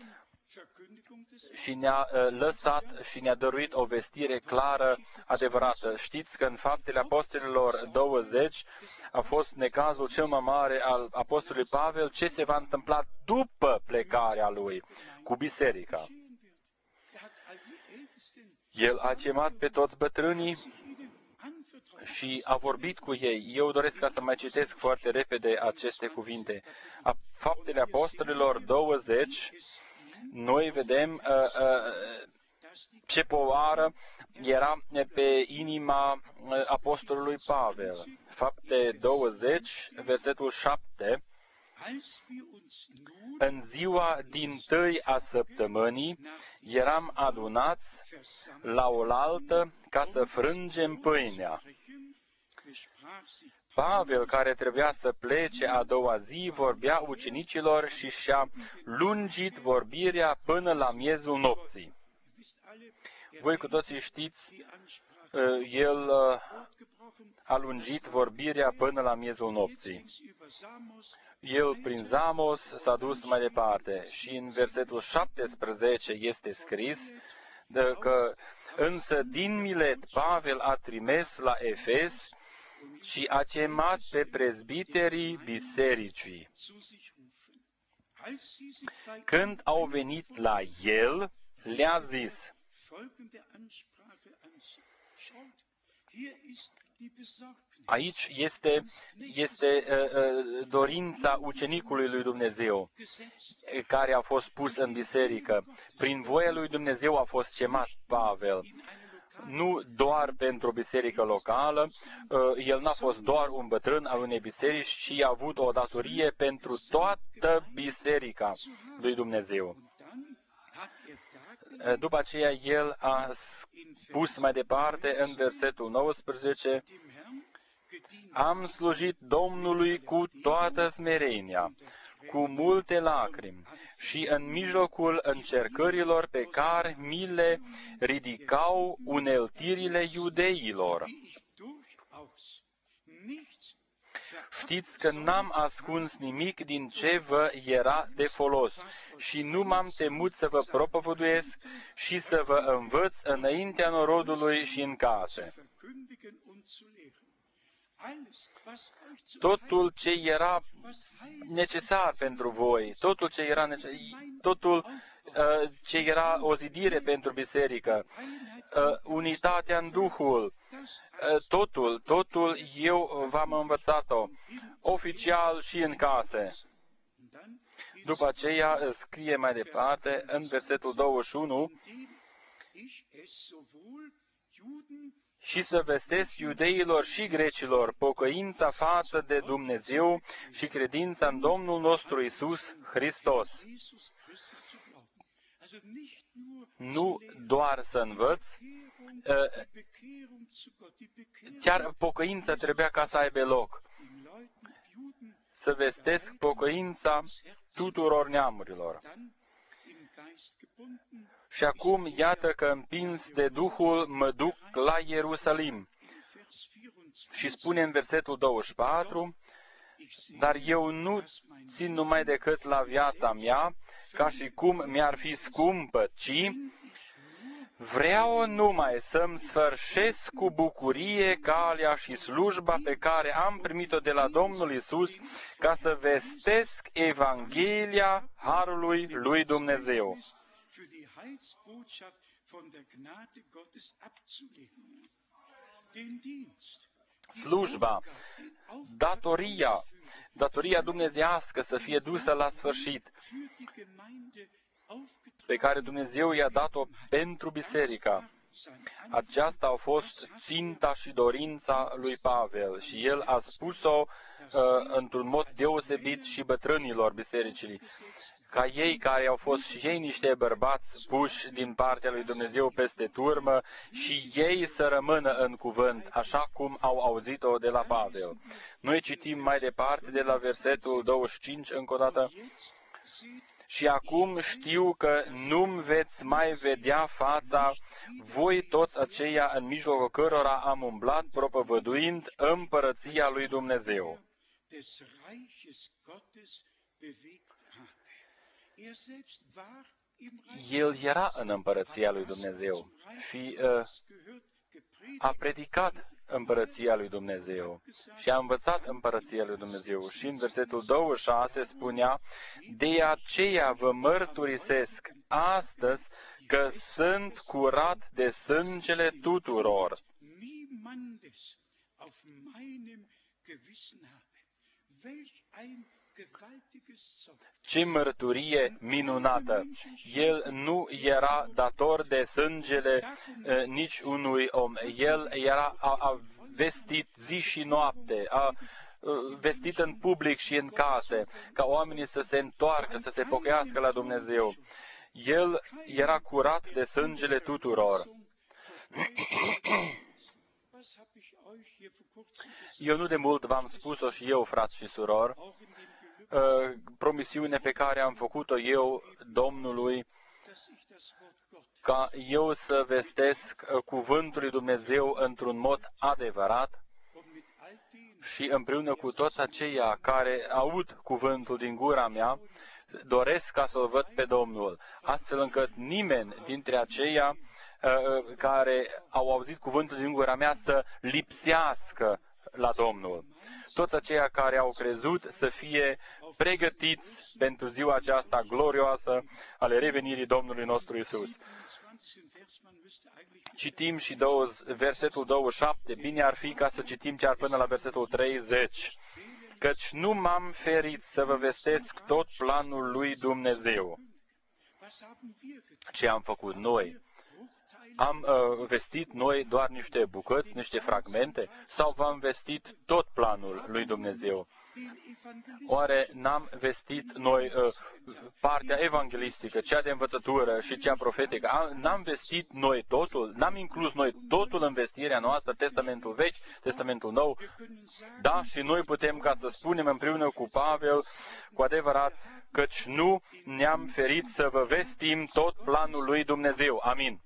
[SPEAKER 2] și ne-a uh, lăsat și ne-a dăruit o vestire clară, adevărată. Știți că în Faptele Apostolilor douăzeci a fost necazul cel mai mare al Apostolului Pavel, ce se va întâmpla după plecarea lui cu biserica. El a chemat pe toți bătrânii și a vorbit cu ei. Eu doresc ca să mai citesc foarte repede aceste cuvinte. Faptele Apostolilor douăzeci, noi vedem uh, uh, ce povară era pe inima uh, apostolului Pavel. Fapte douăzeci, versetul șapte. În ziua dintâi a săptămânii eram adunați la oaltă ca să frângem pâinea. Pavel, care trebuia să plece a doua zi, vorbea ucenicilor și și-a lungit vorbirea până la miezul nopții. Voi cu toții știți, el a lungit vorbirea până la miezul nopții. El, prin Zamos, s-a dus mai departe și în versetul șaptesprezece este scris că însă din Milet Pavel a trimis la Efes și a chemat pe prezbiterii bisericii. Când au venit la el, le-a zis: aici este, este uh, dorința ucenicului lui Dumnezeu, care a fost pus în biserică. Prin voia lui Dumnezeu a fost chemat Pavel. Nu doar pentru o biserică locală, el n-a fost doar un bătrân al unei biserici, ci a avut o datorie pentru toată biserica lui Dumnezeu. După aceea, el a spus mai departe în versetul nouăsprezece: am slujit Domnului cu toată smerenia, cu multe lacrimi și în mijlocul încercărilor pe care mi le ridicau uneltirile iudeilor. Știți că n-am ascuns nimic din ce vă era de folos și nu m-am temut să vă propovăduiesc și să vă învăț înaintea norodului și în case. Totul ce era necesar pentru voi, totul ce era, necesar, totul uh, ce era o zidire pentru biserică, uh, unitatea în Duhul, uh, totul, totul eu v-am învățat-o, oficial și în case. După aceea scrie mai departe în versetul douăzeci și unu: și să vestesc iudeilor și grecilor pocăința față de Dumnezeu și credința în Domnul nostru Iisus Hristos. Nu doar să învăț, chiar pocăința trebuia ca să aibă loc. Să vestesc pocăința tuturor neamurilor. Și acum, iată că împins de Duhul, mă duc la Ierusalim. Și spune în versetul douăzeci și patru: dar eu nu țin numai decât la viața mea, ca și cum mi-ar fi scumpă, ci vreau numai să-mi sfârșesc cu bucurie calea și slujba pe care am primit-o de la Domnul Iisus, ca să vestesc Evanghelia Harului lui Dumnezeu. Slujba, datoria, datoria dumnezeiască să fie dusă la sfârșit, pe care Dumnezeu i-a dat-o pentru biserica. Aceasta a fost ținta și dorința lui Pavel și el a spus-o uh, într-un mod deosebit și bătrânilor bisericii, ca ei care au fost și ei niște bărbați puși din partea lui Dumnezeu peste turmă și ei să rămână în cuvânt, așa cum au auzit-o de la Pavel. Noi citim mai departe de la versetul douăzeci și cinci încă o dată: și acum știu că nu-mi veți mai vedea fața, voi toți aceia în mijlocul cărora am umblat propovăduind împărăția lui Dumnezeu. El era în împărăția lui Dumnezeu și uh, a predicat împărăția lui Dumnezeu și a învățat împărăția lui Dumnezeu. Și în versetul douăzeci și șase spunea: de aceea vă mărturisesc astăzi că sunt curat de sângele tuturor. Ce mărturie minunată! El nu era dator de sângele uh, nici unui om. El era, a, a vestit zi și noapte, a uh, vestit în public și în case, ca oamenii să se întoarcă, să se pocăiască la Dumnezeu. El era curat de sângele tuturor. Eu nu de mult v-am spus-o și eu, frați și surori, promisiune pe care am făcut-o eu Domnului, ca eu să vestesc cuvântul lui Dumnezeu într-un mod adevărat și împreună cu toți aceia care aud cuvântul din gura mea, doresc ca să-L văd pe Domnul, astfel încât nimeni dintre aceia care au auzit cuvântul din gura mea să lipsească la Domnul. Toți aceia care au crezut să fie pregătiți pentru ziua aceasta glorioasă ale revenirii Domnului nostru Iisus. Citim și versetul douăzeci și șapte, bine ar fi ca să citim chiar până la versetul treizeci. Căci nu m-am ferit să vă vestesc tot planul lui Dumnezeu. Ce am făcut noi? Am uh, vestit noi doar niște bucăți, niște fragmente, sau v-am vestit tot planul lui Dumnezeu? Oare n-am vestit noi uh, partea evanghelistică, cea de învățătură și cea profetică? Am, n-am vestit noi totul? N-am inclus noi totul în vestirea noastră, Testamentul Vechi, Testamentul Nou? Da, și noi putem ca să spunem împreună cu Pavel, cu adevărat, căci nu ne-am ferit să vă vestim tot planul lui Dumnezeu. Amin.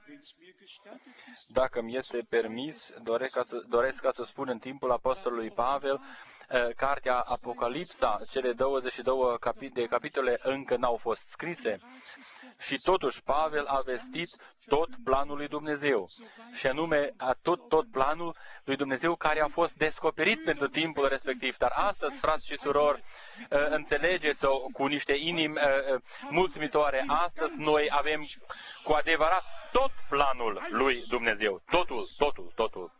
[SPEAKER 2] Dacă mi este permis, doresc ca, să, doresc ca să spun în timpul apostolului Pavel, cartea Apocalipsa, cele douăzeci și două de capitole încă n-au fost scrise și totuși Pavel a vestit tot planul lui Dumnezeu și anume tot, tot planul lui Dumnezeu care a fost descoperit pentru timpul respectiv. Dar astăzi, frați și surori, înțelegeți-o cu niște inimi mulțumitoare, astăzi noi avem cu adevărat tot planul lui Dumnezeu, totul, totul, totul.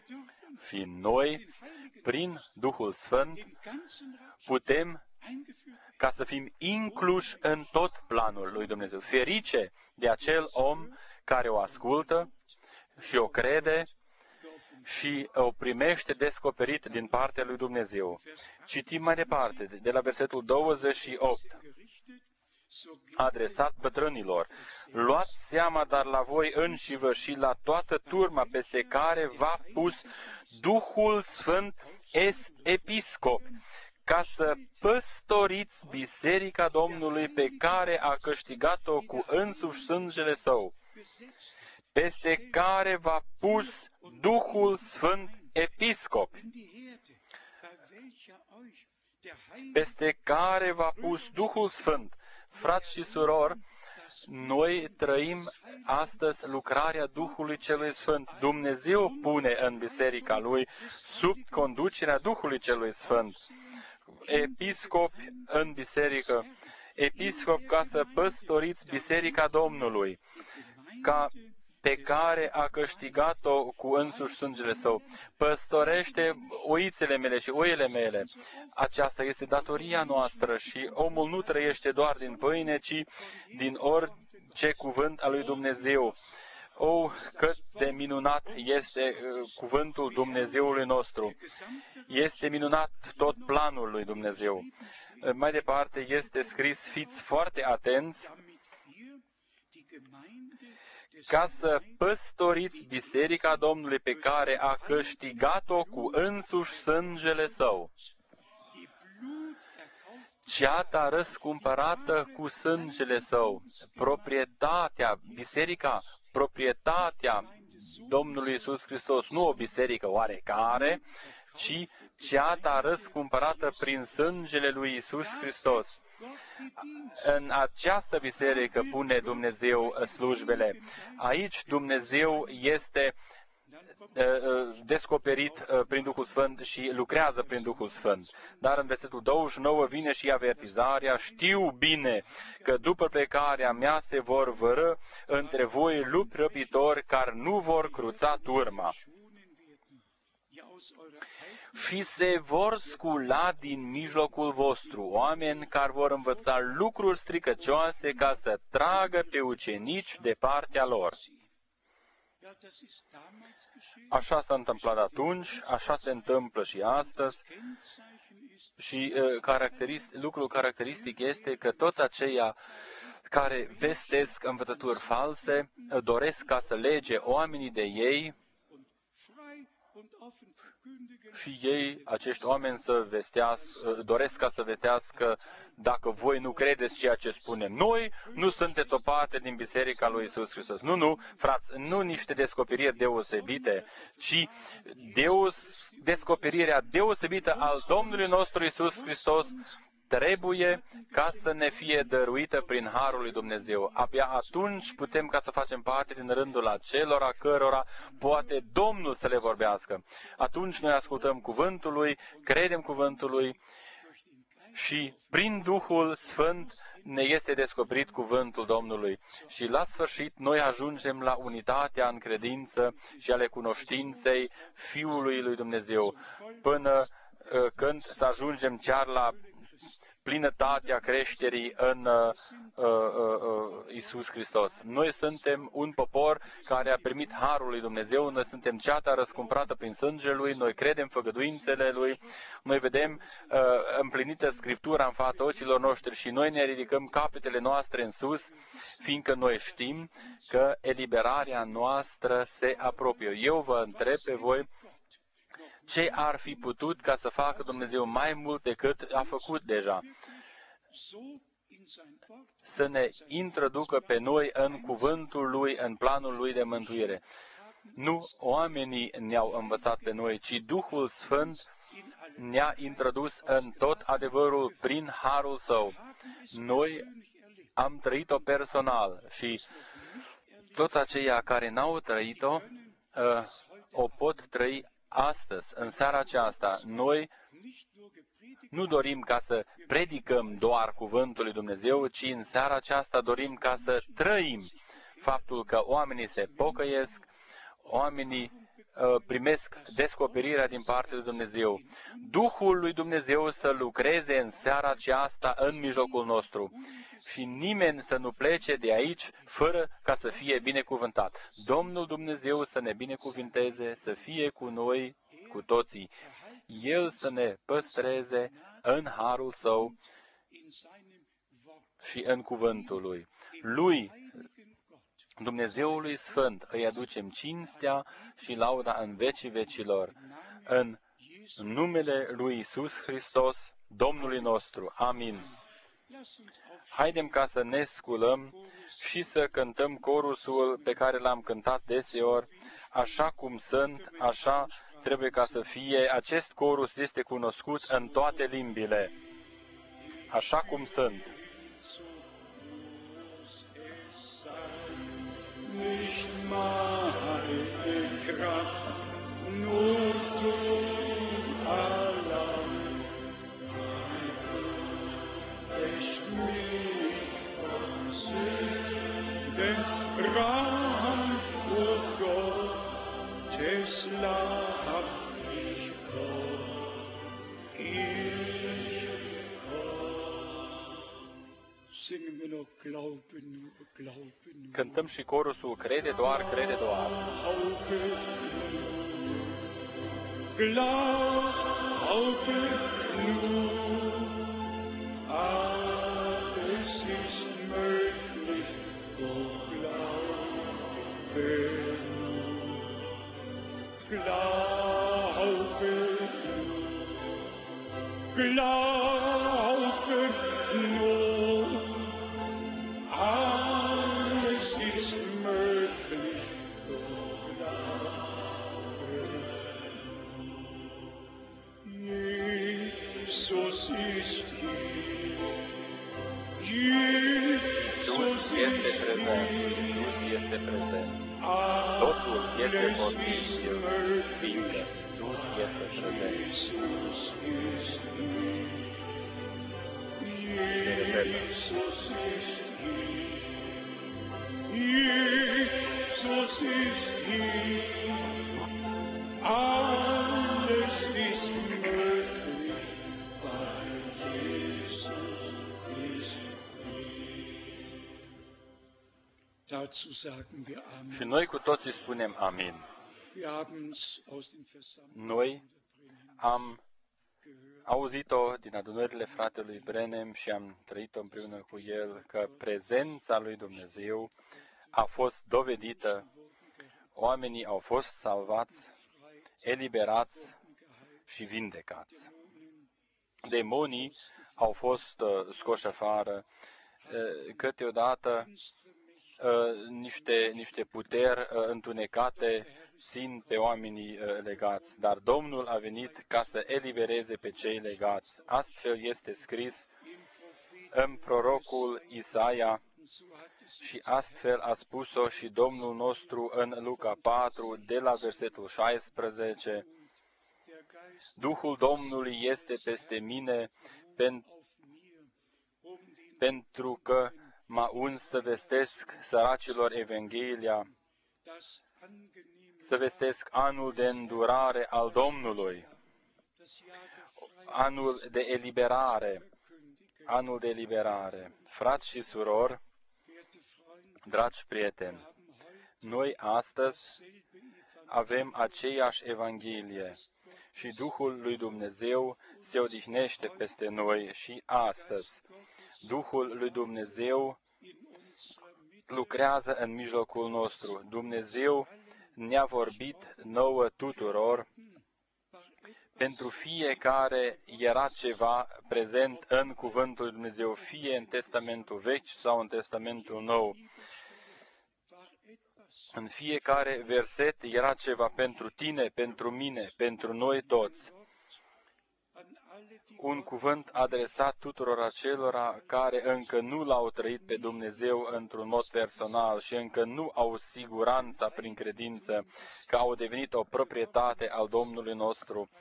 [SPEAKER 2] Și noi, prin Duhul Sfânt, putem ca să fim incluși în tot planul lui Dumnezeu. Ferice de acel om care o ascultă și o crede și o primește descoperit din partea lui Dumnezeu. Citim mai departe, de la versetul douăzeci și opt. Adresat bătrânilor, luați seama dar la voi înșivă și la toată turma peste care v-a pus Duhul Sfânt es episcop, ca să păstoriți biserica Domnului pe care a câștigat-o cu însuși sângele său, peste care v-a pus Duhul Sfânt episcop, peste care v-a pus Duhul Sfânt. Frați și surori, noi trăim astăzi lucrarea Duhului Celui Sfânt. Dumnezeu pune în biserica Lui, sub conducerea Duhului Celui Sfânt, episcopi în biserică, episcop ca să păstoriți biserica Domnului, ca pe care a câștigat-o cu însuși sângele său. Păstorește oițele mele și oile mele. Aceasta este datoria noastră și omul nu trăiește doar din pâine, ci din orice cuvânt al lui Dumnezeu. O, cât de minunat este uh, cuvântul Dumnezeului nostru. Este minunat tot planul lui Dumnezeu. Uh, mai departe este scris, fiți foarte atenți, ca să păstoriți biserica Domnului pe care a câștigat-o cu însuși sângele său. Ceata răscumpărată cu sângele său, proprietatea, biserica, proprietatea Domnului Iisus Hristos, nu o biserică oarecare, ci ceata răscumpărată prin sângele lui Iisus Hristos. În această biserică pune Dumnezeu slujbele. Aici Dumnezeu este descoperit prin Duhul Sfânt și lucrează prin Duhul Sfânt. Dar în versetul douăzeci și nouă vine și avertizarea, știu bine că după plecarea mea se vor vără între voi lupi răpitori care nu vor cruța turma și se vor scula din mijlocul vostru oameni care vor învăța lucruri stricăcioase ca să tragă pe ucenici de partea lor. Așa s-a întâmplat atunci, așa se întâmplă și astăzi și uh, caracterist, lucrul caracteristic este că toți aceia care vestesc învățături false doresc ca să lege oamenii de ei și ei, acești oameni, să vestească, doresc ca să vestească dacă voi nu credeți ceea ce spunem noi, nu sunteți o parte din Biserica lui Iisus Hristos. Nu, nu, frați, nu niște descoperiri deosebite, ci deos, descoperirea deosebită al Domnului nostru Iisus Hristos trebuie ca să ne fie dăruită prin Harul lui Dumnezeu. Abia atunci putem ca să facem parte din rândul acelora cărora poate Domnul să le vorbească. Atunci noi ascultăm cuvântul lui, credem cuvântul lui și prin Duhul Sfânt ne este descoperit cuvântul Domnului. Și la sfârșit noi ajungem la unitatea în credință și ale cunoștinței Fiului lui Dumnezeu, până uh, când să ajungem chiar la plinătatea creșterii în uh, uh, uh, Iisus Hristos. Noi suntem un popor care a primit Harul lui Dumnezeu, noi suntem ceata răscumpărată prin sângele Lui, noi credem făgăduințele Lui, noi vedem uh, împlinită Scriptura în fața ochilor noștri și noi ne ridicăm capetele noastre în sus, fiindcă noi știm că eliberarea noastră se apropie. Eu vă întreb pe voi, ce ar fi putut ca să facă Dumnezeu mai mult decât a făcut deja? Să ne introducă pe noi în cuvântul Lui, în planul Lui de mântuire. Nu oamenii ne-au învățat pe noi, ci Duhul Sfânt ne-a introdus în tot adevărul prin Harul Său. Noi am trăit-o personal și toți aceia care n-au trăit-o, o pot trăi astăzi, în seara aceasta. Noi nu dorim ca să predicăm doar cuvântul lui Dumnezeu, ci în seara aceasta dorim ca să trăim faptul că oamenii se pocăiesc, oamenii primesc descoperirea din partea lui Dumnezeu. Duhul lui Dumnezeu să lucreze în seara aceasta în mijlocul nostru și nimeni să nu plece de aici fără ca să fie binecuvântat. Domnul Dumnezeu să ne binecuvinteze, să fie cu noi, cu toții. El să ne păstreze în harul Său și în cuvântul Lui. Lui, Dumnezeului Sfânt, îi aducem cinstea și lauda în vecii vecilor. În numele Lui Iisus Hristos, Domnului nostru. Amin. Haidem ca să ne sculăm și să cântăm corusul pe care l-am cântat deseori. Așa cum sunt, așa trebuie ca să fie. Acest corus este cunoscut în toate limbile. Așa cum sunt.
[SPEAKER 3] Nicht meine Kraft, nur du allein. Dein Blut wäscht mich von Sünden rein, o Gottes Lamm, ich komm, ich komm. Singen wir noch Glauben, nur Glauben, nur.
[SPEAKER 2] Cântăm și corusul Crede doar, crede doar.
[SPEAKER 3] Glaube nur, alles ist möglich, o glaube nur. Glaube nur, glaube nur, alles ist möglich, o glaube nur. Jesus ist hier, Jesus
[SPEAKER 2] Iisus este
[SPEAKER 3] ist
[SPEAKER 2] prezent.
[SPEAKER 3] hier,
[SPEAKER 2] Iisus este prezent. Totul este
[SPEAKER 3] alles ist
[SPEAKER 2] posibil. Fiindcă
[SPEAKER 3] möglich.
[SPEAKER 2] Iisus este prezent.
[SPEAKER 3] Jesus ist hier. Jesus ist hier. Jesus ist hier. Alles ist möglich, weil Jesus ist hier. Dazu sagen wir Amen.
[SPEAKER 2] Și noi cu toții spunem amin.
[SPEAKER 3] Wir haben es aus den Versammlungen
[SPEAKER 2] Noi
[SPEAKER 3] der Bremen
[SPEAKER 2] am
[SPEAKER 3] gehört.
[SPEAKER 2] auzit-o din adunările fratelui Brenem și am trăit-o împreună cu el că prezența lui Dumnezeu a fost dovedită, oamenii au fost salvați, eliberați și vindecați. Demonii au fost uh, scoși afară, uh, câteodată uh, niște, niște puteri uh, întunecate țin pe oamenii uh, legați, dar Domnul a venit ca să elibereze pe cei legați. Astfel este scris în prorocul Isaia și astfel a spus-o și Domnul nostru în Luca patru, de la versetul șaisprezece. Duhul Domnului este peste mine pen, pentru că m-a uns să vestesc săracilor Evanghelia, să vestesc anul de îndurare al Domnului, anul de eliberare, anul de eliberare. Frați și surori, dragi prieteni, noi astăzi avem aceeași Evanghelie și Duhul lui Dumnezeu se odihnește peste noi și astăzi. Duhul lui Dumnezeu lucrează în mijlocul nostru. Dumnezeu ne-a vorbit nouă tuturor. Pentru fiecare era ceva prezent în Cuvântul lui Dumnezeu, fie în Testamentul Vechi sau în Testamentul Nou. În fiecare verset era ceva pentru tine, pentru mine, pentru noi toți. Un cuvânt adresat tuturor acelora care încă nu l-au trăit pe Dumnezeu într-un mod personal și încă nu au siguranța prin credință că au devenit o proprietate al Domnului nostru.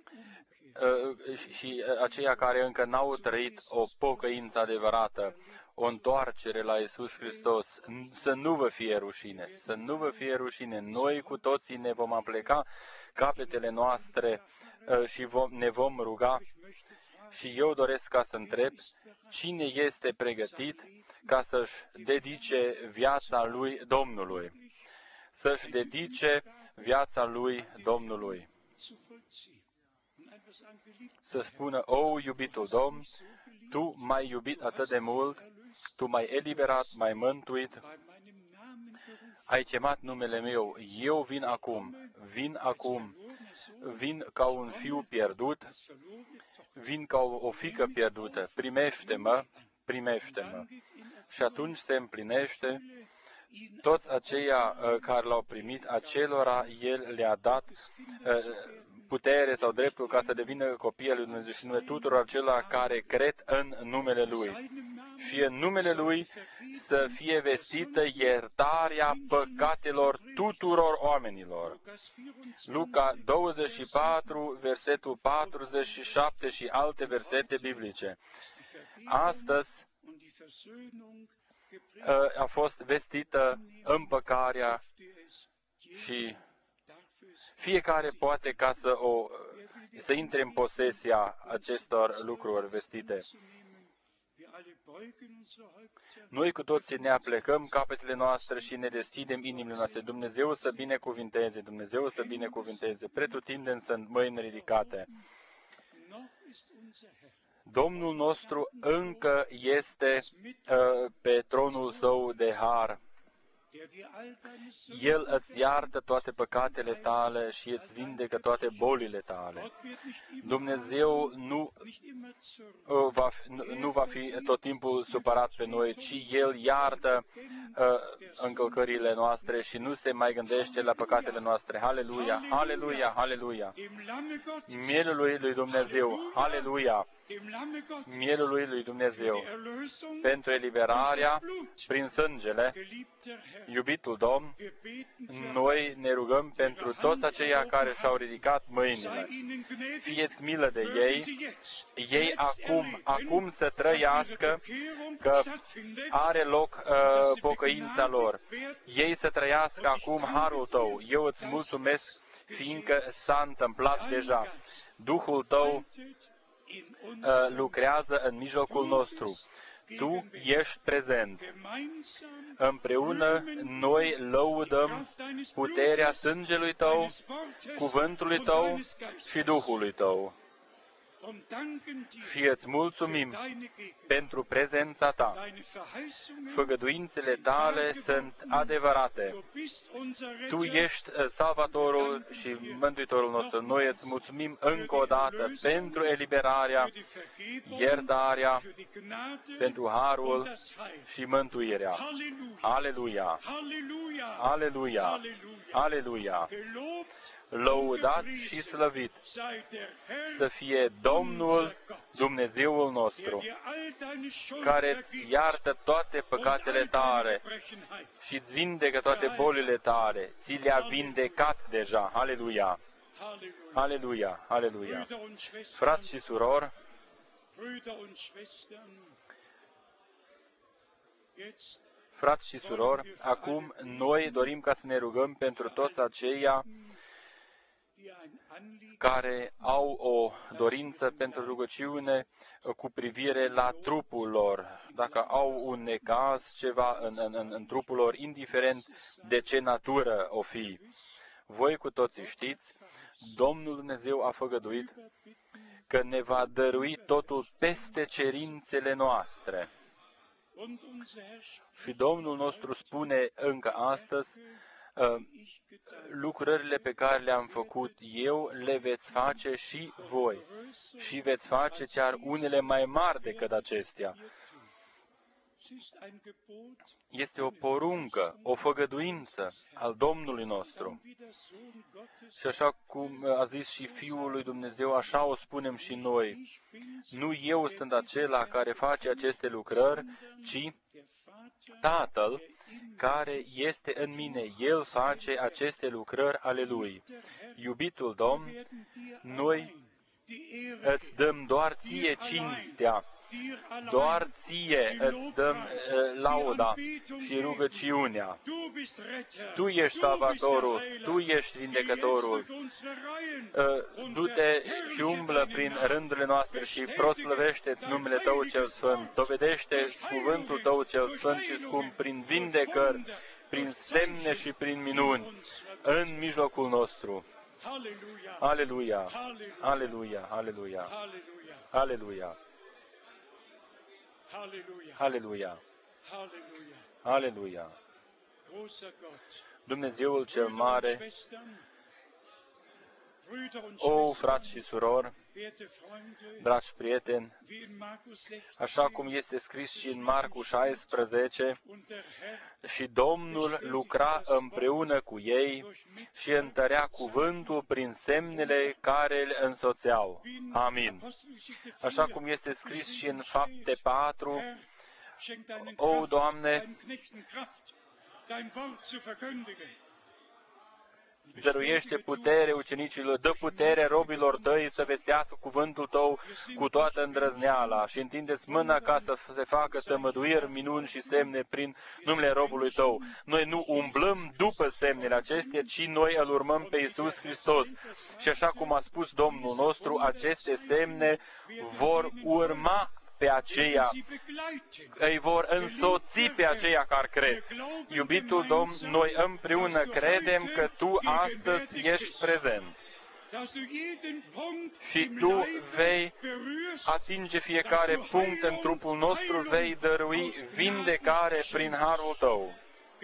[SPEAKER 2] Și aceia care încă n-au trăit o pocăință adevărată, o întoarcere la Iisus Hristos, să nu vă fie rușine, să nu vă fie rușine. Noi cu toții ne vom apleca capetele noastre și vom, ne vom ruga. Și eu doresc ca să întreb, cine este pregătit ca să-și dedice viața lui Domnului? Să-și dedice viața lui Domnului. Să spună, o, iubitul Domn, Tu m-ai iubit atât de mult, Tu m-ai eliberat, m-ai mântuit, ai chemat numele meu, eu vin acum, vin acum, vin ca un fiu pierdut, vin ca o, o fiică pierdută, primește-mă, primește-mă. Și atunci se împlinește toți aceia uh, care l-au primit, acelora El le-a dat uh, putere sau dreptul ca să devină copii al lui Dumnezeu și nume tuturor acelora care cred în numele Lui. Fie în numele Lui să fie vestită iertarea păcatelor tuturor oamenilor. Luca douăzeci și patru, versetul patruzeci și șapte și alte versete biblice. Astăzi a fost vestită împăcarea și fiecare poate ca să, o, să intre în posesia acestor lucruri vestite. Noi cu toții ne aplecăm capetele noastre și ne deschidem inimile noastre. Dumnezeu să binecuvinteze, Dumnezeu să binecuvinteze. Pretutindeni sunt mâini ridicate. Domnul nostru încă este uh, pe tronul său de har. El îți iartă toate păcatele tale și îți vindecă toate bolile tale. Dumnezeu nu, uh, va, fi, nu, nu va fi tot timpul supărat pe noi, ci El iartă uh, încălcările noastre și nu se mai gândește la păcatele noastre. Haleluia, haleluia, haleluia. Mielul lui, lui Dumnezeu, haleluia. Mielului lui Dumnezeu, pentru eliberarea prin sângele, iubitul Domn, noi ne rugăm pentru toți aceia care și-au ridicat mâinile. Fieți milă de ei, ei acum, acum să trăiască, că are loc uh, pocăința lor. Ei să trăiască acum harul Tău. Eu îți mulțumesc, fiindcă s-a întâmplat deja. Duhul Tău lucrează în mijlocul nostru. Tu ești prezent. Împreună noi lăudăm puterea sângelui Tău, cuvântului Tău și Duhului Tău. Și îți mulțumim pentru prezența Ta. Făgăduințele Tale sunt adevărate. Tu ești Salvatorul și Mântuitorul nostru. Noi îți mulțumim încă o dată pentru eliberarea, iertarea, pentru harul și mântuirea. Aleluia! Aleluia! Aleluia! Lăudat și slăvit să fie Domnul Dumnezeul nostru, care îți iartă toate păcatele tale și îți vindecă toate bolile tale. Ți le-a vindecat deja. Aleluia! Aleluia! Aleluia! Frați și surori, frați și surori, acum noi dorim ca să ne rugăm pentru toți aceia care au o dorință pentru rugăciune cu privire la trupul lor, dacă au un necaz, ceva în, în, în trupul lor, indiferent de ce natură o fi. Voi cu toții știți, Domnul Dumnezeu a făgăduit că ne va dărui totul peste cerințele noastre. Și Domnul nostru spune încă astăzi, lucrările pe care le-am făcut eu, le veți face și voi. Și veți face chiar unele mai mari decât acestea. Este o poruncă, o făgăduință al Domnului nostru. Și așa cum a zis și Fiul lui Dumnezeu, așa o spunem și noi. Nu eu sunt acela care face aceste lucrări, ci Tatăl care este în mine. El face aceste lucrări ale Lui. Iubitul Domn, noi îți dăm doar ție cinstea Doar ție îți dăm uh, lauda și rugăciunea. Tu ești Salvatorul, Tu ești Vindecătorul. Uh, Du-te și umblă prin rândurile noastre și proslăvește-ți numele Tău cel Sfânt. Dovedește cuvântul Tău cel Sfânt și scump prin vindecări, prin semne și prin minuni în mijlocul nostru. Aleluia! Aleluia! Aleluia! Aleluia! Aleluia! Aleluia! Dumnezeul cel mare, o, frați și surori, dragi prieteni, așa cum este scris și în Marcu șaisprezece, și Domnul lucra împreună cu ei și întărea cuvântul prin semnele care îl însoțeau. Amin. Așa cum este scris și în Fapte patru, o, Doamne, dăruiește putere ucenicilor, dă putere robilor Tăi să vestească cuvântul Tău cu toată îndrăzneala și întindeți mâna ca să se facă tămăduiri, minuni și semne prin numele robului Tău. Noi nu umblăm după semnele acestea, ci noi îl urmăm pe Iisus Hristos. Și așa cum a spus Domnul nostru, aceste semne vor urma pe aceia, îi vor însoți pe aceia care cred. Iubitul Domn, noi împreună credem că Tu astăzi ești prezent și Tu vei atinge fiecare punct în trupul nostru, vei dărui vindecare prin harul Tău.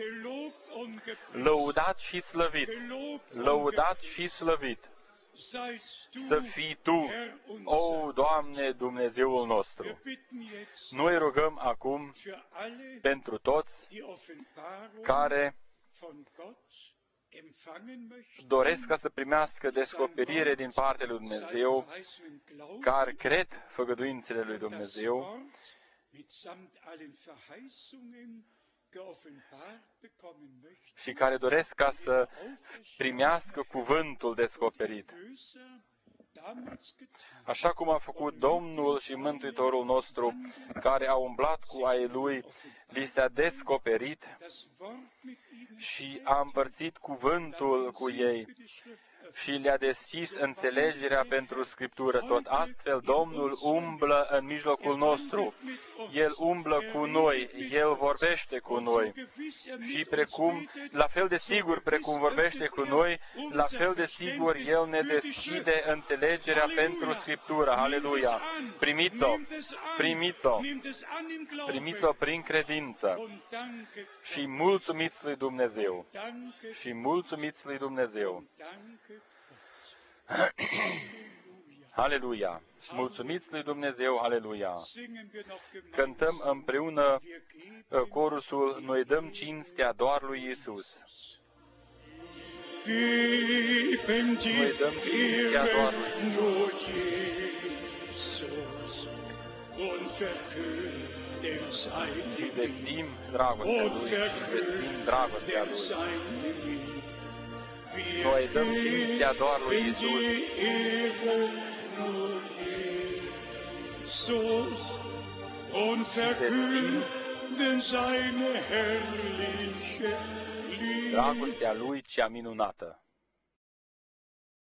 [SPEAKER 2] Lăudat și slăvit, lăudat și slăvit să fii Tu, o, Doamne, Dumnezeul nostru. Noi rugăm acum pentru toți care doresc ca să primească descoperire din partea lui Dumnezeu, care cred făgăduințele lui Dumnezeu, și care doresc ca să primească cuvântul descoperit. Așa cum a făcut Domnul și Mântuitorul nostru, care a umblat cu ai Lui, li s-a descoperit și a împărțit cuvântul cu ei și le-a deschis înțelegerea pentru Scriptură. Tot astfel, Domnul umblă în mijlocul nostru. El umblă cu noi, El vorbește cu noi. Și precum, la fel de sigur precum vorbește cu noi, la fel de sigur El ne deschide înțelegerea pentru Scriptură. Aleluia! Primiți-o! Primiți-o! Primiți-o prin credință. Și mulțumiți lui Dumnezeu. Și mulțumiți lui Dumnezeu. Aleluia! Mulțumiți lui Dumnezeu, aleluia! Cântăm împreună corusul Noi dăm cinstea doar lui Iisus. Noi dăm cinstea doar lui Iisus. Și vestim dragostea Lui, și vestim dragostea Lui. Noi dăm cinstea doar lui Iisus. Și vestim dragostea Lui cea minunată.